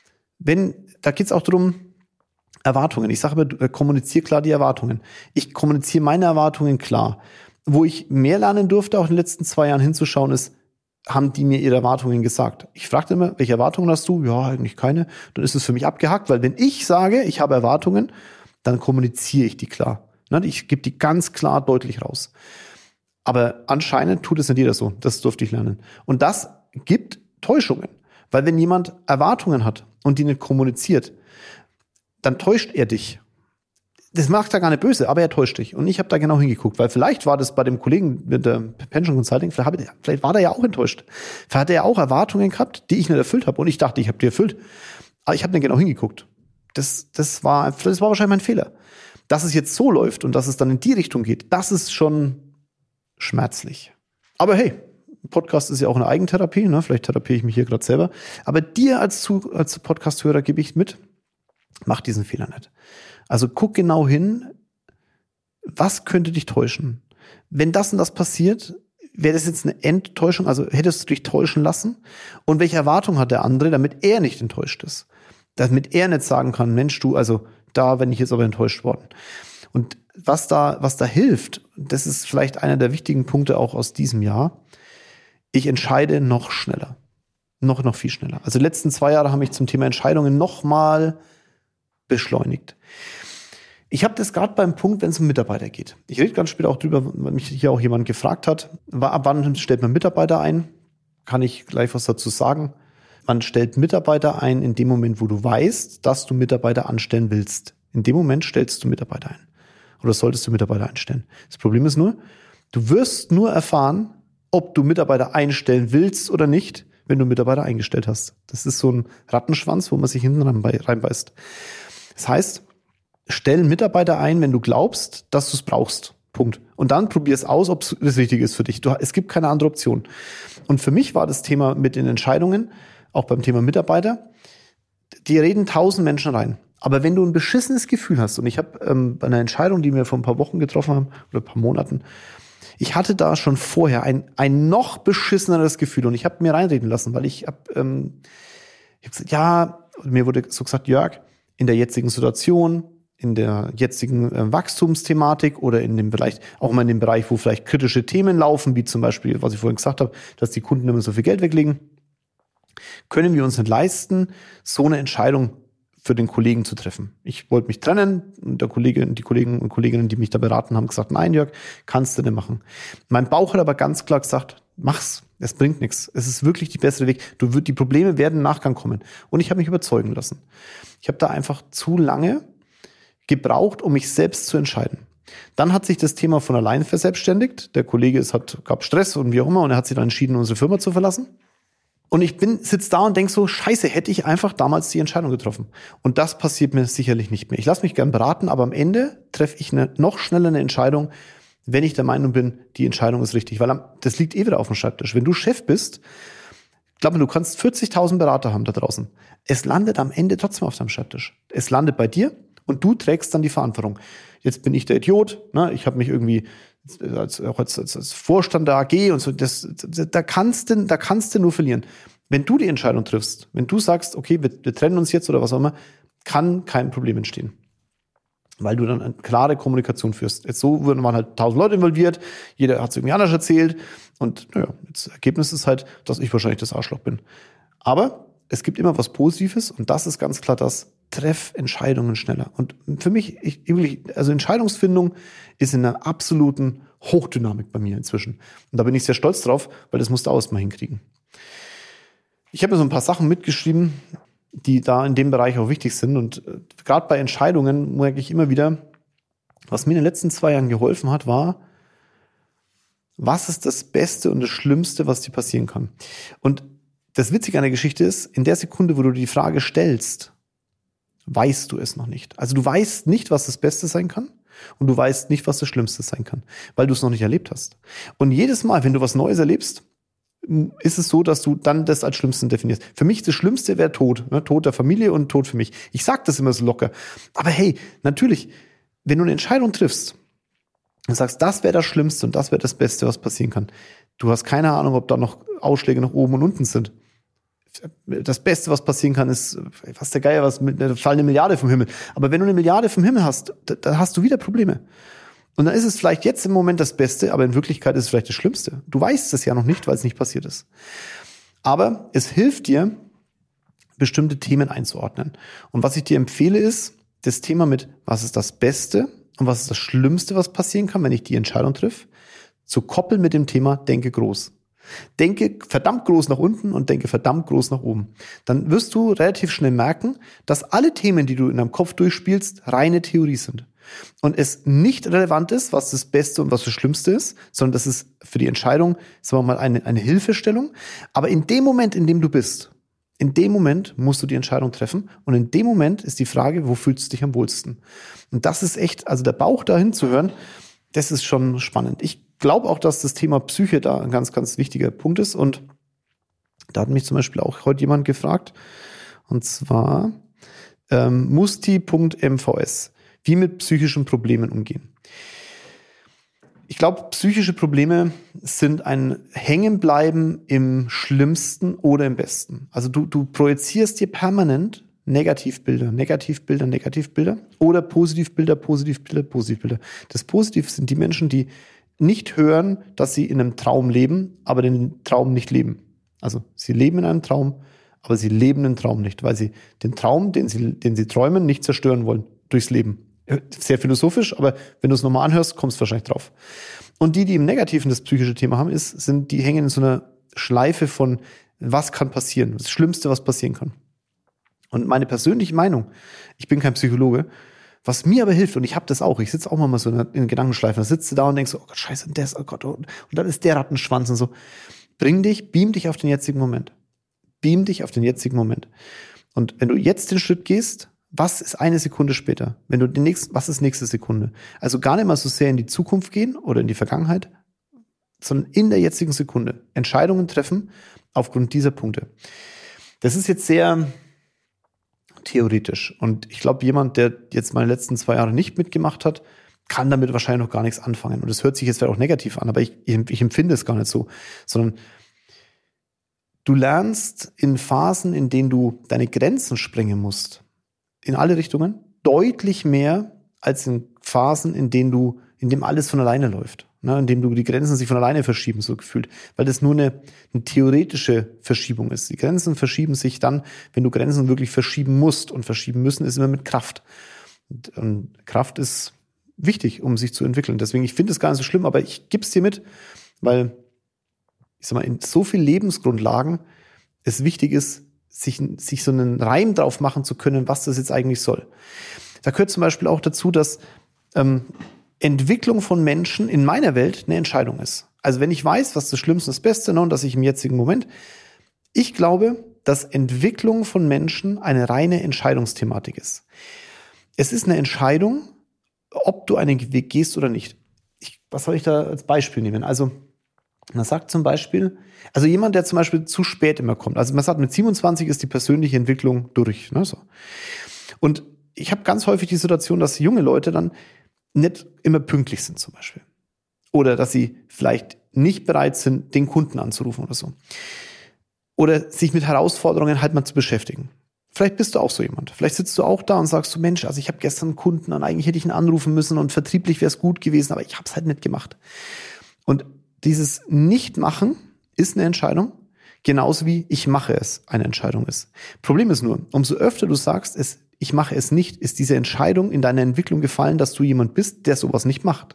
Wenn, da geht's auch darum, Erwartungen. Ich sage immer, kommuniziere klar die Erwartungen. Ich kommuniziere meine Erwartungen klar. Wo ich mehr lernen durfte, auch in den letzten zwei Jahren hinzuschauen, ist, haben die mir ihre Erwartungen gesagt? Ich fragte immer, welche Erwartungen hast du? Ja, eigentlich keine. Dann ist es für mich abgehakt, weil wenn ich sage, ich habe Erwartungen, dann kommuniziere ich die klar. Ich gebe die ganz klar deutlich raus. Aber anscheinend tut es nicht jeder so. Das durfte ich lernen. Und das gibt Täuschungen. Weil wenn jemand Erwartungen hat und die nicht kommuniziert, dann täuscht er dich. Das macht er gar nicht böse, aber er täuscht dich. Und ich habe da genau hingeguckt, weil vielleicht war das bei dem Kollegen mit der Pension Consulting, vielleicht, habe, vielleicht war der ja auch enttäuscht. Vielleicht hat er ja auch Erwartungen gehabt, die ich nicht erfüllt habe. Und ich dachte, ich habe die erfüllt. Aber ich habe nicht genau hingeguckt. Das, das, war, das war wahrscheinlich mein Fehler. Dass es jetzt so läuft und dass es dann in die Richtung geht, das ist schon schmerzlich. Aber hey, Podcast ist ja auch eine Eigentherapie, ne? Vielleicht therapiere ich mich hier gerade selber. Aber dir als, Zu- als Podcast-Hörer gebe ich mit, mach diesen Fehler nicht. Also guck genau hin, was könnte dich täuschen? Wenn das und das passiert, wäre das jetzt eine Enttäuschung, also hättest du dich täuschen lassen? Und welche Erwartung hat der andere, damit er nicht enttäuscht ist? Damit er nicht sagen kann, Mensch, du, also da bin ich jetzt aber enttäuscht worden. Und was da, was da hilft, das ist vielleicht einer der wichtigen Punkte auch aus diesem Jahr, ich entscheide noch schneller. Noch, noch viel schneller. Also die letzten zwei Jahre haben mich zum Thema Entscheidungen noch mal beschleunigt. Ich habe das gerade beim Punkt, wenn es um Mitarbeiter geht. Ich rede ganz später auch drüber, weil mich hier auch jemand gefragt hat, ab wann stellt man Mitarbeiter ein? Kann ich gleich was dazu sagen? Man stellt Mitarbeiter ein in dem Moment, wo du weißt, dass du Mitarbeiter anstellen willst. In dem Moment stellst du Mitarbeiter ein. Oder solltest du Mitarbeiter einstellen. Das Problem ist nur, du wirst nur erfahren, ob du Mitarbeiter einstellen willst oder nicht, wenn du Mitarbeiter eingestellt hast. Das ist so ein Rattenschwanz, wo man sich hinten reinbeißt. Das heißt, stell Mitarbeiter ein, wenn du glaubst, dass du es brauchst. Punkt. Und dann probier es aus, ob es das Richtige ist für dich. Du, es gibt keine andere Option. Und für mich war das Thema mit den Entscheidungen, auch beim Thema Mitarbeiter, die reden tausend Menschen rein. Aber wenn du ein beschissenes Gefühl hast, und ich habe ähm, bei einer Entscheidung, die wir vor ein paar Wochen getroffen haben, oder ein paar Monaten, ich hatte da schon vorher ein, ein noch beschisseneres Gefühl und ich habe mir reinreden lassen, weil ich habe ähm, ich hab gesagt, ja, mir wurde so gesagt, Jörg, in der jetzigen Situation, in der jetzigen äh, Wachstumsthematik oder in dem vielleicht auch mal in dem Bereich, wo vielleicht kritische Themen laufen, wie zum Beispiel, was ich vorhin gesagt habe, dass die Kunden immer so viel Geld weglegen, können wir uns nicht leisten, so eine Entscheidung für den Kollegen zu treffen. Ich wollte mich trennen und der Kollege, die Kollegen und Kolleginnen, die mich da beraten haben, gesagt, nein, Jörg, kannst du nicht machen. Mein Bauch hat aber ganz klar gesagt, mach's, es bringt nichts. Es ist wirklich der bessere Weg. Du wird, die Probleme werden im Nachgang kommen. Und ich habe mich überzeugen lassen. Ich habe da einfach zu lange gebraucht, um mich selbst zu entscheiden. Dann hat sich das Thema von allein verselbstständigt. Der Kollege es hat, gab Stress und wie auch immer und er hat sich dann entschieden, unsere Firma zu verlassen. Und ich bin sitze da und denke so, scheiße, hätte ich einfach damals die Entscheidung getroffen. Und das passiert mir sicherlich nicht mehr. Ich lasse mich gern beraten, aber am Ende treffe ich eine noch schneller eine Entscheidung, wenn ich der Meinung bin, die Entscheidung ist richtig. Weil das liegt eh wieder auf dem Schreibtisch. Wenn du Chef bist, glaub mir, du kannst vierzigtausend Berater haben da draußen. Es landet am Ende trotzdem auf deinem Schreibtisch. Es landet bei dir und du trägst dann die Verantwortung. Jetzt bin ich der Idiot, ne? Ich habe mich irgendwie als, als, als Vorstand der A G und so, das, da kannst du, da kannst du nur verlieren. Wenn du die Entscheidung triffst, wenn du sagst, okay, wir, wir trennen uns jetzt oder was auch immer, kann kein Problem entstehen. Weil du dann eine klare Kommunikation führst. Jetzt so wurden waren halt tausend Leute involviert, jeder hat es irgendwie anders erzählt und naja, das Ergebnis ist halt, dass ich wahrscheinlich das Arschloch bin. Aber es gibt immer was Positives und das ist ganz klar das, treff Entscheidungen schneller. Und für mich, ich, also Entscheidungsfindung ist in einer absoluten Hochdynamik bei mir inzwischen. Und da bin ich sehr stolz drauf, weil das musst du auch mal hinkriegen. Ich habe mir so ein paar Sachen mitgeschrieben, die da in dem Bereich auch wichtig sind. Und äh, gerade bei Entscheidungen merke ich immer wieder, was mir in den letzten zwei Jahren geholfen hat, war, was ist das Beste und das Schlimmste, was dir passieren kann? Und das Witzige an der Geschichte ist, in der Sekunde, wo du die Frage stellst, weißt du es noch nicht. Also du weißt nicht, was das Beste sein kann und du weißt nicht, was das Schlimmste sein kann, weil du es noch nicht erlebt hast. Und jedes Mal, wenn du was Neues erlebst, ist es so, dass du dann das als Schlimmsten definierst. Für mich das Schlimmste wäre Tod, ne? Tod der Familie und Tod für mich. Ich sag das immer so locker. Aber hey, natürlich, wenn du eine Entscheidung triffst und sagst, das wäre das Schlimmste und das wäre das Beste, was passieren kann, du hast keine Ahnung, ob da noch Ausschläge nach oben und unten sind. Das Beste, was passieren kann, ist, was der Geier, was mit, da fallen eine Milliarde vom Himmel. Aber wenn du eine Milliarde vom Himmel hast, da, da hast du wieder Probleme. Und dann ist es vielleicht jetzt im Moment das Beste, aber in Wirklichkeit ist es vielleicht das Schlimmste. Du weißt es ja noch nicht, weil es nicht passiert ist. Aber es hilft dir, bestimmte Themen einzuordnen. Und was ich dir empfehle, ist das Thema mit, was ist das Beste und was ist das Schlimmste, was passieren kann, wenn ich die Entscheidung triff, zu koppeln mit dem Thema, denke groß. Denke verdammt groß nach unten und denke verdammt groß nach oben. Dann wirst du relativ schnell merken, dass alle Themen, die du in deinem Kopf durchspielst, reine Theorie sind. Und es nicht relevant ist, was das Beste und was das Schlimmste ist, sondern das ist für die Entscheidung, sagen wir mal, eine, eine Hilfestellung. Aber in dem Moment, in dem du bist, in dem Moment musst du die Entscheidung treffen. Und in dem Moment ist die Frage, wo fühlst du dich am wohlsten? Und das ist echt, also der Bauch dahin zu hören, das ist schon spannend. Ich glaube auch, dass das Thema Psyche da ein ganz, ganz wichtiger Punkt ist. Und da hat mich zum Beispiel auch heute jemand gefragt, und zwar ähm, musti punkt m v s, wie mit psychischen Problemen umgehen. Ich glaube, psychische Probleme sind ein Hängenbleiben im Schlimmsten oder im Besten. Also du, du projizierst dir permanent Negativbilder, Negativbilder, Negativbilder oder Positivbilder, Positivbilder, Positivbilder. Das Positiv sind die Menschen, die nicht hören, dass sie in einem Traum leben, aber den Traum nicht leben. Also sie leben in einem Traum, aber sie leben den Traum nicht, weil sie den Traum, den sie, den sie träumen, nicht zerstören wollen durchs Leben. Sehr philosophisch, aber wenn du es nochmal anhörst, kommst du wahrscheinlich drauf. Und die, die im Negativen das psychische Thema haben, ist, sind, die hängen in so einer Schleife von, was kann passieren, das Schlimmste, was passieren kann. Und meine persönliche Meinung, ich bin kein Psychologe, was mir aber hilft, und ich habe das auch, ich sitze auch mal so in, in Gedankenschleifen, da sitzt du da und denkst so, oh Gott, scheiße, und das, oh Gott, und dann ist der Rattenschwanz und so. Bring dich, beam dich auf den jetzigen Moment. Beam dich auf den jetzigen Moment. Und wenn du jetzt den Schritt gehst, was ist eine Sekunde später? Wenn du den nächsten, was ist nächste Sekunde? Also gar nicht mal so sehr in die Zukunft gehen oder in die Vergangenheit, sondern in der jetzigen Sekunde Entscheidungen treffen aufgrund dieser Punkte. Das ist jetzt sehr theoretisch. Und ich glaube, jemand, der jetzt meine letzten zwei Jahre nicht mitgemacht hat, kann damit wahrscheinlich noch gar nichts anfangen. Und das hört sich jetzt vielleicht auch negativ an, aber ich, ich, ich empfinde es gar nicht so, sondern du lernst in Phasen, in denen du deine Grenzen sprengen musst, in alle Richtungen, deutlich mehr als in Phasen, in denen du, in dem alles von alleine läuft, ne, in dem du die Grenzen sich von alleine verschieben, so gefühlt, weil das nur eine, eine theoretische Verschiebung ist. Die Grenzen verschieben sich dann, wenn du Grenzen wirklich verschieben musst, und verschieben müssen ist immer mit Kraft. Und, und Kraft ist wichtig, um sich zu entwickeln. Deswegen, ich finde es gar nicht so schlimm, aber ich gebe es dir mit, weil, ich sag mal, in so vielen Lebensgrundlagen es wichtig ist, sich, sich so einen Reim drauf machen zu können, was das jetzt eigentlich soll. Da gehört zum Beispiel auch dazu, dass ähm, Entwicklung von Menschen in meiner Welt eine Entscheidung ist. Also wenn ich weiß, was das Schlimmste und das Beste, ne, und dass ich im jetzigen Moment, ich glaube, dass Entwicklung von Menschen eine reine Entscheidungsthematik ist. Es ist eine Entscheidung, ob du einen Weg gehst oder nicht. Ich, was soll ich da als Beispiel nehmen? Also man sagt zum Beispiel, also jemand, der zum Beispiel zu spät immer kommt. Also man sagt, mit siebenundzwanzig ist die persönliche Entwicklung durch. Ne, so. Und ich habe ganz häufig die Situation, dass junge Leute dann nicht immer pünktlich sind zum Beispiel. Oder dass sie vielleicht nicht bereit sind, den Kunden anzurufen oder so. Oder sich mit Herausforderungen halt mal zu beschäftigen. Vielleicht bist du auch so jemand. Vielleicht sitzt du auch da und sagst du, Mensch, also ich habe gestern einen Kunden und eigentlich hätte ich ihn anrufen müssen und vertrieblich wäre es gut gewesen, aber ich habe es halt nicht gemacht. Und dieses Nicht-Machen ist eine Entscheidung, genauso wie ich mache es eine Entscheidung ist. Problem ist nur, umso öfter du sagst, es, ich mache es nicht, ist diese Entscheidung in deiner Entwicklung gefallen, dass du jemand bist, der sowas nicht macht.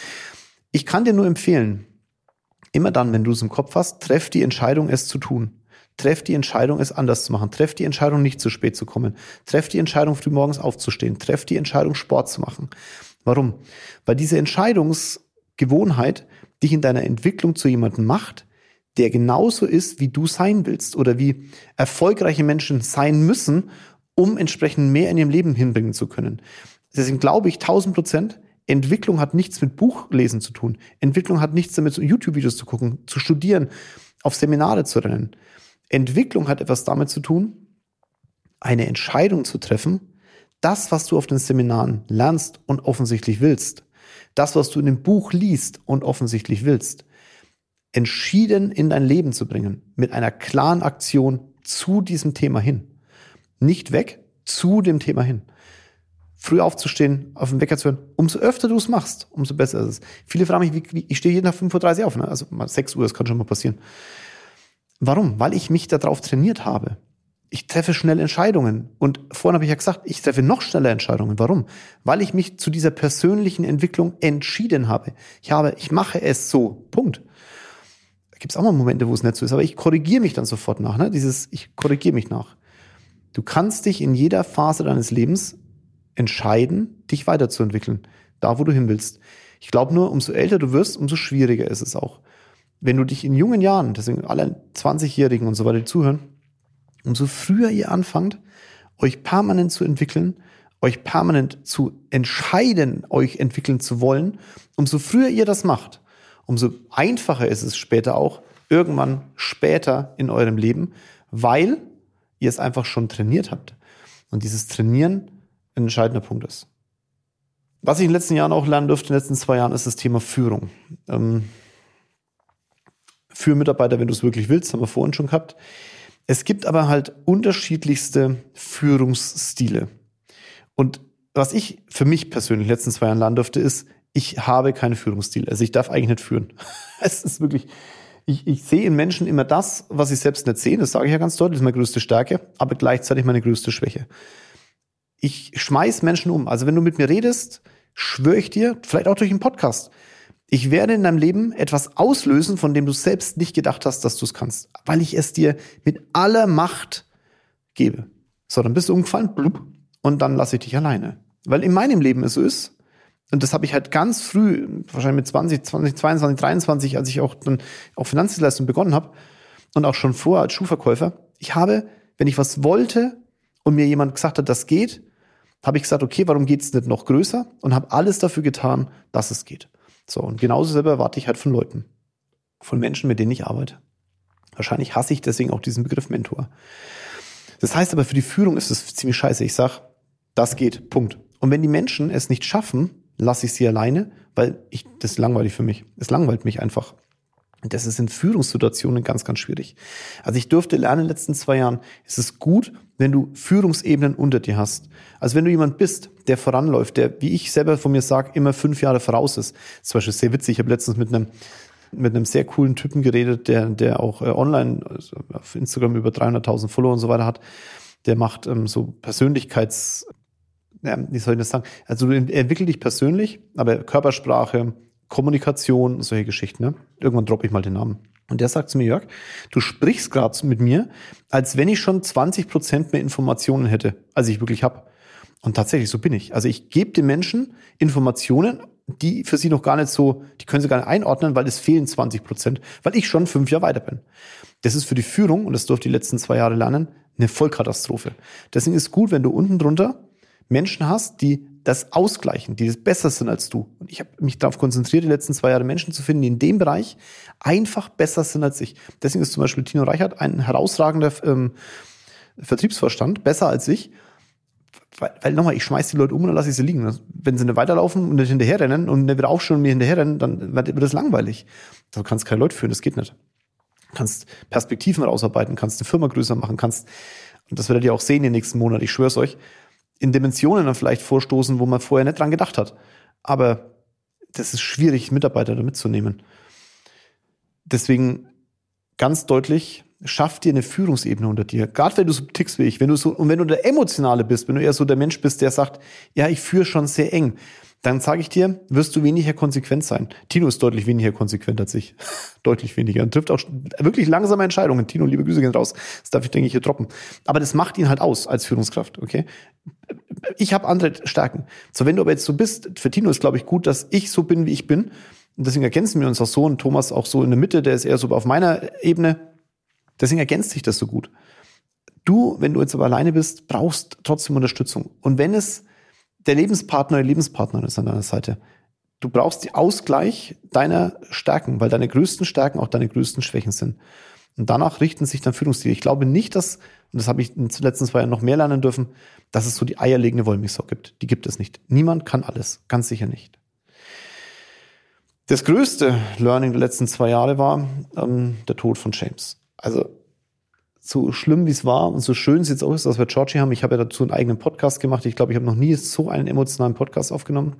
Ich kann dir nur empfehlen, immer dann, wenn du es im Kopf hast, treff die Entscheidung, es zu tun. Treff die Entscheidung, es anders zu machen. Treff die Entscheidung, nicht zu spät zu kommen. Treff die Entscheidung, früh morgens aufzustehen. Treff die Entscheidung, Sport zu machen. Warum? Weil diese Entscheidungsgewohnheit dich in deiner Entwicklung zu jemandem macht, der genauso ist, wie du sein willst oder wie erfolgreiche Menschen sein müssen, um entsprechend mehr in ihrem Leben hinbringen zu können. Deswegen glaube ich tausend Prozent, Entwicklung hat nichts mit Buchlesen zu tun. Entwicklung hat nichts damit, YouTube-Videos zu gucken, zu studieren, auf Seminare zu rennen. Entwicklung hat etwas damit zu tun, eine Entscheidung zu treffen, das, was du auf den Seminaren lernst und offensichtlich willst, das, was du in dem Buch liest und offensichtlich willst, entschieden in dein Leben zu bringen, mit einer klaren Aktion zu diesem Thema hin. Nicht weg, zu dem Thema hin. Früh aufzustehen, auf den Wecker zu hören. Umso öfter du es machst, umso besser ist es. Viele fragen mich, wie, ich stehe jeden Tag fünf Uhr dreißig auf, ne? Also mal sechs Uhr, das kann schon mal passieren. Warum? Weil ich mich darauf trainiert habe. Ich treffe schnell Entscheidungen. Und vorhin habe ich ja gesagt, ich treffe noch schneller Entscheidungen. Warum? Weil ich mich zu dieser persönlichen Entwicklung entschieden habe. Ich habe, ich mache es so. Punkt. Da gibt es auch mal Momente, wo es nicht so ist. Aber ich korrigiere mich dann sofort nach. Ne? Dieses, ich korrigiere mich nach. Du kannst dich in jeder Phase deines Lebens entscheiden, dich weiterzuentwickeln. Da, wo du hin willst. Ich glaube nur, umso älter du wirst, umso schwieriger ist es auch. Wenn du dich in jungen Jahren, deswegen alle zwanzigjährigen und so weiter, die zuhören, umso früher ihr anfangt, euch permanent zu entwickeln, euch permanent zu entscheiden, euch entwickeln zu wollen, umso früher ihr das macht, umso einfacher ist es später auch, irgendwann später in eurem Leben, weil ihr es einfach schon trainiert habt. Und dieses Trainieren ein entscheidender Punkt ist. Was ich in den letzten Jahren auch lernen durfte, in den letzten zwei Jahren, ist das Thema Führung. Ähm, für Mitarbeiter, wenn du es wirklich willst, haben wir vorhin schon gehabt. Es gibt aber halt unterschiedlichste Führungsstile. Und was ich für mich persönlich in den letzten zwei Jahren lernen durfte, ist, ich habe keinen Führungsstil. Also ich darf eigentlich nicht führen. Es ist wirklich, ich, ich sehe in Menschen immer das, was ich selbst nicht sehe. Das sage ich ja ganz deutlich, das ist meine größte Stärke, aber gleichzeitig meine größte Schwäche. Ich schmeiß Menschen um. Also wenn du mit mir redest, schwöre ich dir, vielleicht auch durch einen Podcast, ich werde in deinem Leben etwas auslösen, von dem du selbst nicht gedacht hast, dass du es kannst. Weil ich es dir mit aller Macht gebe. So, dann bist du umgefallen, blub, und dann lasse ich dich alleine. Weil in meinem Leben es so ist, und das habe ich halt ganz früh, wahrscheinlich mit zwanzig, zwanzig, zweiundzwanzig, dreiundzwanzig, als ich auch dann auch Finanzdienstleistung begonnen habe und auch schon vorher als Schuhverkäufer, ich habe, wenn ich was wollte und mir jemand gesagt hat, das geht, habe ich gesagt, okay, warum geht es nicht noch größer? Und habe alles dafür getan, dass es geht. So, und genauso selber erwarte ich halt von Leuten, von Menschen, mit denen ich arbeite. Wahrscheinlich hasse ich deswegen auch diesen Begriff Mentor. Das heißt aber, für die Führung ist es ziemlich scheiße. Ich sag, das geht, Punkt. Und wenn die Menschen es nicht schaffen, lasse ich sie alleine, weil ich, das ist langweilig für mich. Es langweilt mich einfach. Und das ist in Führungssituationen ganz, ganz schwierig. Also ich durfte lernen in den letzten zwei Jahren, es ist gut, wenn du Führungsebenen unter dir hast. Also wenn du jemand bist, der voranläuft, der, wie ich selber von mir sage, immer fünf Jahre voraus ist. Zum Beispiel sehr witzig, ich habe letztens mit einem mit einem sehr coolen Typen geredet, der der auch äh, online, also auf Instagram über dreihunderttausend Follower und so weiter hat. Der macht ähm, so Persönlichkeits, ja, wie soll ich das sagen? Also du entwickelst dich persönlich, aber Körpersprache, Kommunikation, solche Geschichten. Ne? Irgendwann droppe ich mal den Namen. Und der sagt zu mir, Jörg, du sprichst gerade mit mir, als wenn ich schon zwanzig Prozent mehr Informationen hätte, als ich wirklich habe. Und tatsächlich, so bin ich. Also ich gebe den Menschen Informationen, die für sie noch gar nicht so, die können sie gar nicht einordnen, weil es fehlen zwanzig Prozent, weil ich schon fünf Jahre weiter bin. Das ist für die Führung, und das durfte ich die letzten zwei Jahre lernen, eine Vollkatastrophe. Deswegen ist es gut, wenn du unten drunter Menschen hast, die das ausgleichen, die das besser sind als du. Und ich habe mich darauf konzentriert, die letzten zwei Jahre Menschen zu finden, die in dem Bereich einfach besser sind als ich. Deswegen ist zum Beispiel Tino Reichert ein herausragender ähm, Vertriebsvorstand, besser als ich. Weil, weil nochmal, ich schmeiß die Leute um und dann lasse ich sie liegen. Wenn sie nicht weiterlaufen und nicht hinterherrennen und nicht wieder aufstehen und mir hinterherrennen, dann wird das langweilig. Du kannst keine Leute führen, das geht nicht. Du kannst Perspektiven rausarbeiten, kannst eine Firma größer machen, kannst, und das werdet ihr auch sehen in den nächsten Monaten, ich schwör's euch, in Dimensionen dann vielleicht vorstoßen, wo man vorher nicht dran gedacht hat. Aber das ist schwierig, Mitarbeiter da mitzunehmen. Deswegen ganz deutlich, schaff dir eine Führungsebene unter dir. Gerade wenn du so tickst wie ich, wenn du so, und wenn du der Emotionale bist, wenn du eher so der Mensch bist, der sagt, ja, ich führe schon sehr eng, dann sage ich dir, wirst du weniger konsequent sein. Tino ist deutlich weniger konsequent als ich. Deutlich weniger. Und trifft auch wirklich langsame Entscheidungen. Tino, liebe Grüße gehen raus. Das darf ich, denke ich, hier droppen. Aber das macht ihn halt aus als Führungskraft, okay? Ich habe andere Stärken. So, wenn du aber jetzt so bist, für Tino ist, glaube ich, gut, dass ich so bin, wie ich bin. Und deswegen ergänzen wir uns auch so. Und Thomas auch so in der Mitte, der ist eher so auf meiner Ebene. Deswegen ergänzt sich das so gut. Du, wenn du jetzt aber alleine bist, brauchst trotzdem Unterstützung. Und wenn es der Lebenspartner oder Lebenspartnerin ist an deiner Seite, du brauchst den Ausgleich deiner Stärken, weil deine größten Stärken auch deine größten Schwächen sind. Und danach richten sich dann Führungsstile. Ich glaube nicht, dass, und das habe ich in den letzten zwei Jahren noch mehr lernen dürfen, dass es so die eierlegende Wollmilchsau gibt. Die gibt es nicht. Niemand kann alles. Ganz sicher nicht. Das größte Learning der letzten zwei Jahre war ähm, der Tod von James. Also so schlimm wie es war und so schön es jetzt auch ist, dass wir Georgie haben. Ich habe ja dazu einen eigenen Podcast gemacht. Ich glaube, ich habe noch nie so einen emotionalen Podcast aufgenommen.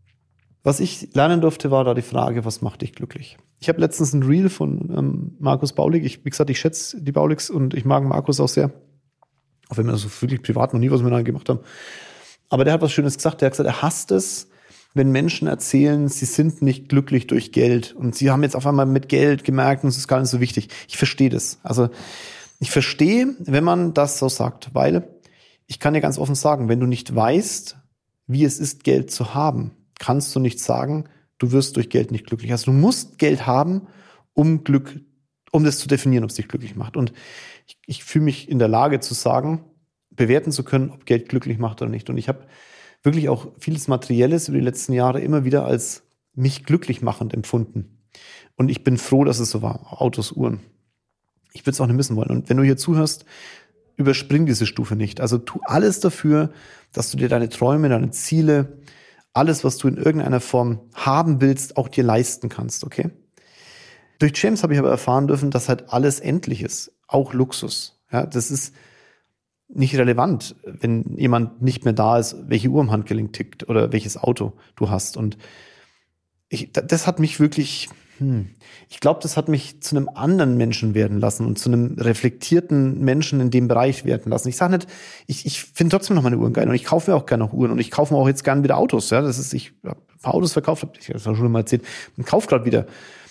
Was ich lernen durfte, war da die Frage, was macht dich glücklich? Ich habe letztens ein Reel von ähm, Markus Baulig. Ich, wie gesagt, ich schätze die Bauligs und ich mag Markus auch sehr. Auch wenn wir so wirklich privat noch nie was miteinander gemacht haben. Aber der hat was Schönes gesagt. Der hat gesagt, er hasst es, wenn Menschen erzählen, sie sind nicht glücklich durch Geld. Und sie haben jetzt auf einmal mit Geld gemerkt, und es ist gar nicht so wichtig. Ich verstehe das. Also ich verstehe, wenn man das so sagt. Weil ich kann dir ganz offen sagen, wenn du nicht weißt, wie es ist, Geld zu haben, kannst du nicht sagen, du wirst durch Geld nicht glücklich. Also du musst Geld haben, um Glück, um das zu definieren, ob es dich glücklich macht. Und ich, ich fühle mich in der Lage zu sagen, bewerten zu können, ob Geld glücklich macht oder nicht. Und ich habe wirklich auch vieles Materielles über die letzten Jahre immer wieder als mich glücklich machend empfunden. Und ich bin froh, dass es so war. Autos, Uhren. Ich würde es auch nicht missen wollen. Und wenn du hier zuhörst, überspring diese Stufe nicht. Also tu alles dafür, dass du dir deine Träume, deine Ziele, alles, was du in irgendeiner Form haben willst, auch dir leisten kannst, okay? Durch James habe ich aber erfahren dürfen, dass halt alles endlich ist, auch Luxus. Ja, das ist nicht relevant, wenn jemand nicht mehr da ist, welche Uhr am Handgelenk tickt oder welches Auto du hast. Und ich, das hat mich wirklich, hm, ich glaube, das hat mich zu einem anderen Menschen werden lassen und zu einem reflektierten Menschen in dem Bereich werden lassen. Ich sage nicht, ich, ich finde trotzdem noch meine Uhren geil und ich kaufe mir auch gerne noch Uhren und ich kaufe mir auch jetzt gerne wieder Autos. Ja, das ist, ich habe ein paar Autos verkauft, habe ich das schon mal erzählt, und kaufe gerade wieder.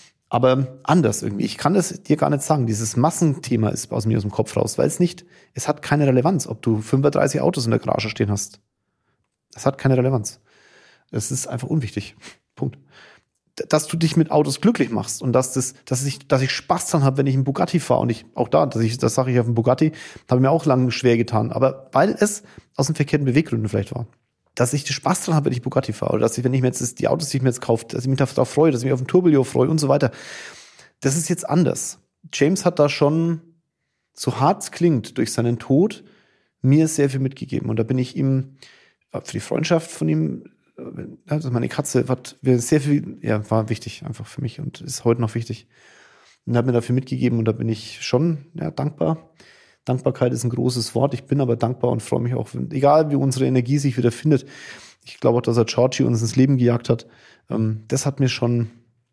Aber anders irgendwie. Ich kann das dir gar nicht sagen. Dieses Massenthema ist aus mir aus dem Kopf raus, weil es nicht, es hat keine Relevanz, ob du fünfunddreißig Autos in der Garage stehen hast. Es hat keine Relevanz. Es ist einfach unwichtig. Punkt. Dass du dich mit Autos glücklich machst und dass das, dass ich, dass ich Spaß dran habe, wenn ich einen Bugatti fahre und ich auch da, dass ich, das sage ich auf dem Bugatti, habe mir auch lange schwer getan. Aber weil es aus den verkehrten Beweggründen vielleicht war. Dass ich Spaß dran habe, wenn ich Bugatti fahre, oder dass ich, wenn ich mir jetzt die Autos, die ich mir jetzt kaufe, dass ich mich darauf freue, dass ich mich auf den Turbolio freue und so weiter. Das ist jetzt anders. James hat da schon, so hart es klingt, durch seinen Tod mir sehr viel mitgegeben. Und da bin ich ihm, für die Freundschaft von ihm, also meine Katze, hat sehr viel, ja, war wichtig einfach für mich und ist heute noch wichtig. Und hat mir dafür mitgegeben und da bin ich schon, ja, dankbar. Dankbarkeit ist ein großes Wort. Ich bin aber dankbar und freue mich auch, wenn, egal wie unsere Energie sich wieder findet. Ich glaube auch, dass er Georgie uns ins Leben gejagt hat. Ähm, das hat mir schon,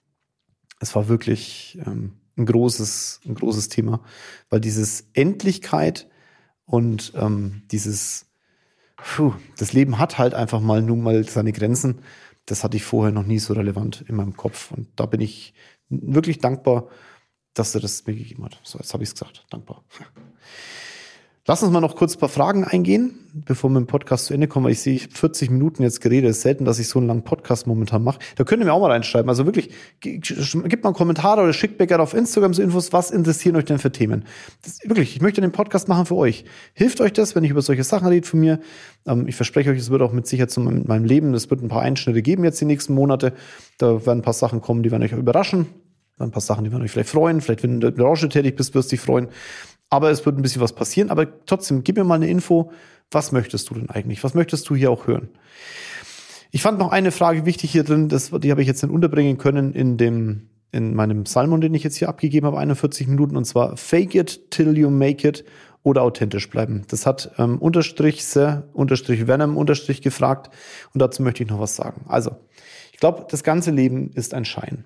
es war wirklich ähm, ein großes, ein großes Thema, weil dieses Endlichkeit und ähm, dieses, puh, das Leben hat halt einfach mal nun mal seine Grenzen. Das hatte ich vorher noch nie so relevant in meinem Kopf. Und da bin ich wirklich dankbar, dass er das mir gegeben hat. So, jetzt habe ich es gesagt. Dankbar. Lass uns mal noch kurz ein paar Fragen eingehen, bevor wir im Podcast zu Ende kommen, weil ich sehe, ich habe vierzig Minuten jetzt geredet. Es ist selten, dass ich so einen langen Podcast momentan mache. Da könnt ihr mir auch mal reinschreiben. Also wirklich, gebt mal einen Kommentar oder schickt mir gerne auf Instagram so Infos, was interessieren euch denn für Themen. Das, wirklich, ich möchte den Podcast machen für euch. Hilft euch das, wenn ich über solche Sachen rede von mir? Ähm, ich verspreche euch, es wird auch mit Sicherheit zu meinem, meinem Leben, es wird ein paar Einschnitte geben jetzt die nächsten Monate. Da werden ein paar Sachen kommen, die werden euch überraschen. Ein paar Sachen, die werden euch vielleicht freuen. Vielleicht, wenn du in der Branche tätig bist, wirst du dich freuen. Aber es wird ein bisschen was passieren. Aber trotzdem, gib mir mal eine Info. Was möchtest du denn eigentlich? Was möchtest du hier auch hören? Ich fand noch eine Frage wichtig hier drin. Das, die habe ich jetzt nicht unterbringen können in dem, in meinem Salmon, den ich jetzt hier abgegeben habe, einundvierzig Minuten. Und zwar fake it till you make it oder authentisch bleiben. Das hat ähm, Unterstrich, Se, Unterstrich Venom, Unterstrich gefragt. Und dazu möchte ich noch was sagen. Also, ich glaube, das ganze Leben ist ein Schein.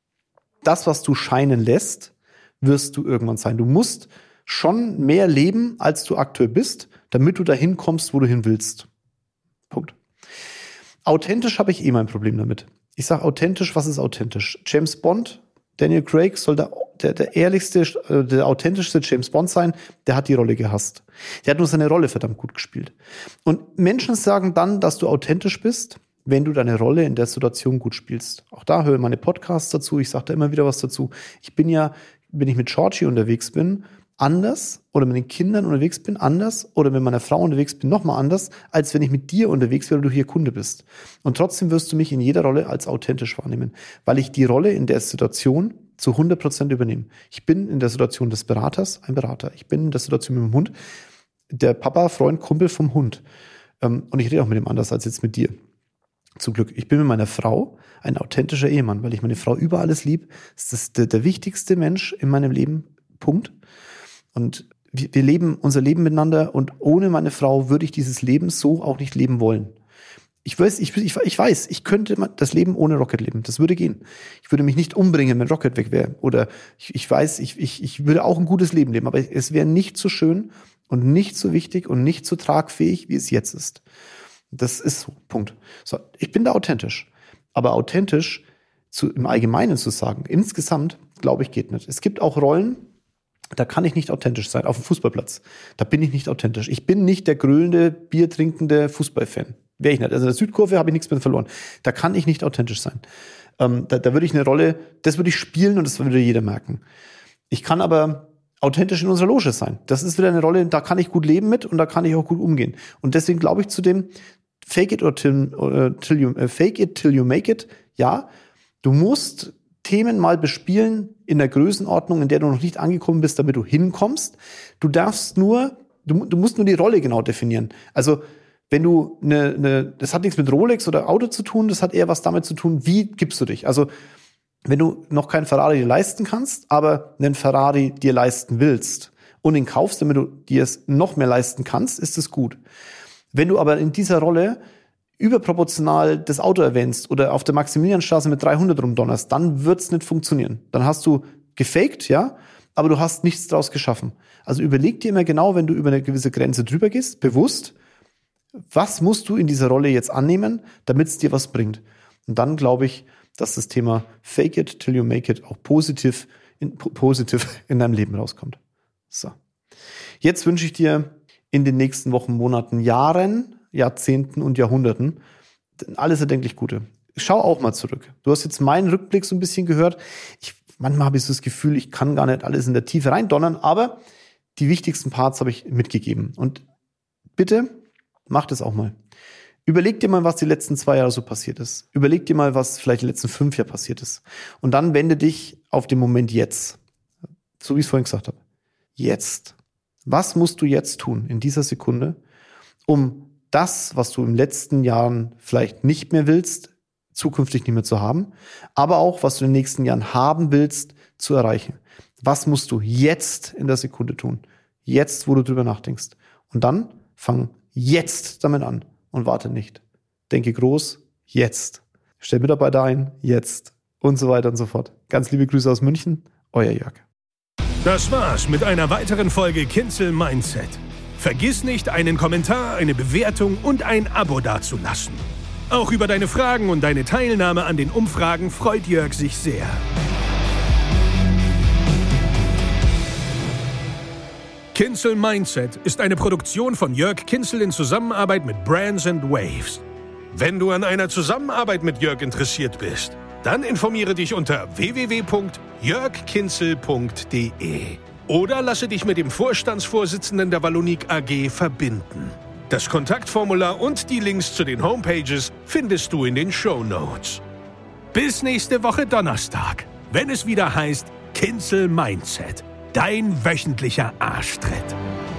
Das, was du scheinen lässt, wirst du irgendwann sein. Du musst schon mehr leben, als du aktuell bist, damit du dahin kommst, wo du hin willst. Punkt. Authentisch habe ich eh mein Problem damit. Ich sage authentisch, was ist authentisch? James Bond, Daniel Craig soll der, der, der ehrlichste, der authentischste James Bond sein, der hat die Rolle gehasst. Der hat nur seine Rolle verdammt gut gespielt. Und Menschen sagen dann, dass du authentisch bist, wenn du deine Rolle in der Situation gut spielst. Auch da höre ich meine Podcasts dazu, ich sage da immer wieder was dazu. Ich bin ja, wenn ich mit Georgie unterwegs bin, anders oder mit den Kindern unterwegs bin, anders oder mit meiner Frau unterwegs bin, nochmal anders, als wenn ich mit dir unterwegs wäre, weil du hier Kunde bist. Und trotzdem wirst du mich in jeder Rolle als authentisch wahrnehmen, weil ich die Rolle in der Situation zu hundert Prozent übernehme. Ich bin in der Situation des Beraters ein Berater. Ich bin in der Situation mit dem Hund der Papa, Freund, Kumpel vom Hund. Und ich rede auch mit dem anders als jetzt mit dir. Zum Glück. Ich bin mit meiner Frau ein authentischer Ehemann, weil ich meine Frau über alles liebe. Das ist der, der wichtigste Mensch in meinem Leben. Punkt. Und wir, wir leben unser Leben miteinander und ohne meine Frau würde ich dieses Leben so auch nicht leben wollen. Ich weiß, ich, ich, ich weiß, ich könnte das Leben ohne Rocket leben. Das würde gehen. Ich würde mich nicht umbringen, wenn Rocket weg wäre. Oder ich, ich weiß, ich, ich, ich würde auch ein gutes Leben leben, aber es wäre nicht so schön und nicht so wichtig und nicht so tragfähig, wie es jetzt ist. Das ist so, Punkt. So, ich bin da authentisch. Aber authentisch zu, im Allgemeinen zu sagen, insgesamt, glaube ich, geht nicht. Es gibt auch Rollen, da kann ich nicht authentisch sein, auf dem Fußballplatz. Da bin ich nicht authentisch. Ich bin nicht der grölende, biertrinkende Fußballfan. Wäre ich nicht. Also in der Südkurve habe ich nichts mehr verloren. Da kann ich nicht authentisch sein. Ähm, da, da würde ich eine Rolle, das würde ich spielen und das würde jeder merken. Ich kann aber authentisch in unserer Loge sein. Das ist wieder eine Rolle, da kann ich gut leben mit und da kann ich auch gut umgehen. Und deswegen glaube ich zu dem, Fake it or till, uh, till you, uh, fake it till you make it. Ja, du musst Themen mal bespielen in der Größenordnung, in der du noch nicht angekommen bist, damit du hinkommst. Du darfst nur, du, du musst nur die Rolle genau definieren. Also, wenn du eine, eine, das hat nichts mit Rolex oder Auto zu tun, das hat eher was damit zu tun, wie gibst du dich? Also, wenn du noch keinen Ferrari dir leisten kannst, aber einen Ferrari dir leisten willst und ihn kaufst, damit du dir es noch mehr leisten kannst, ist es gut. Wenn du aber in dieser Rolle überproportional das Auto erwähnst oder auf der Maximilianstraße mit dreihundert rumdonnerst, dann wird's nicht funktionieren. Dann hast du gefaked, ja, aber du hast nichts draus geschaffen. Also überleg dir immer genau, wenn du über eine gewisse Grenze drüber gehst, bewusst, was musst du in dieser Rolle jetzt annehmen, damit es dir was bringt. Und dann glaube ich, dass das Thema Fake it till you make it auch positiv in, positiv in deinem Leben rauskommt. So. Jetzt wünsche ich dir in den nächsten Wochen, Monaten, Jahren, Jahrzehnten und Jahrhunderten alles erdenklich Gute. Schau auch mal zurück. Du hast jetzt meinen Rückblick so ein bisschen gehört. Ich, manchmal habe ich so das Gefühl, ich kann gar nicht alles in der Tiefe reindonnern, aber die wichtigsten Parts habe ich mitgegeben. Und bitte, mach das auch mal. Überleg dir mal, was die letzten zwei Jahre so passiert ist. Überleg dir mal, was vielleicht die letzten fünf Jahre passiert ist. Und dann wende dich auf den Moment jetzt. So wie ich es vorhin gesagt habe. Jetzt. Was musst du jetzt tun, in dieser Sekunde, um das, was du in den letzten Jahren vielleicht nicht mehr willst, zukünftig nicht mehr zu haben, aber auch, was du in den nächsten Jahren haben willst, zu erreichen? Was musst du jetzt in der Sekunde tun? Jetzt, wo du drüber nachdenkst. Und dann fang jetzt damit an und warte nicht. Denke groß, jetzt. Stell Mitarbeiter ein, jetzt. Und so weiter und so fort. Ganz liebe Grüße aus München, euer Jörg. Das war's mit einer weiteren Folge Kinzel Mindset. Vergiss nicht, einen Kommentar, eine Bewertung und ein Abo dazulassen. Auch über deine Fragen und deine Teilnahme an den Umfragen freut Jörg sich sehr. Kinzel Mindset ist eine Produktion von Jörg Kinzel in Zusammenarbeit mit Brands and Waves. Wenn du an einer Zusammenarbeit mit Jörg interessiert bist, dann informiere dich unter w w w punkt jörg kinzel punkt d e oder lasse dich mit dem Vorstandsvorsitzenden der Wallonik A G verbinden. Das Kontaktformular und die Links zu den Homepages findest du in den Shownotes. Bis nächste Woche Donnerstag, wenn es wieder heißt Kinzel Mindset, dein wöchentlicher Arschtritt.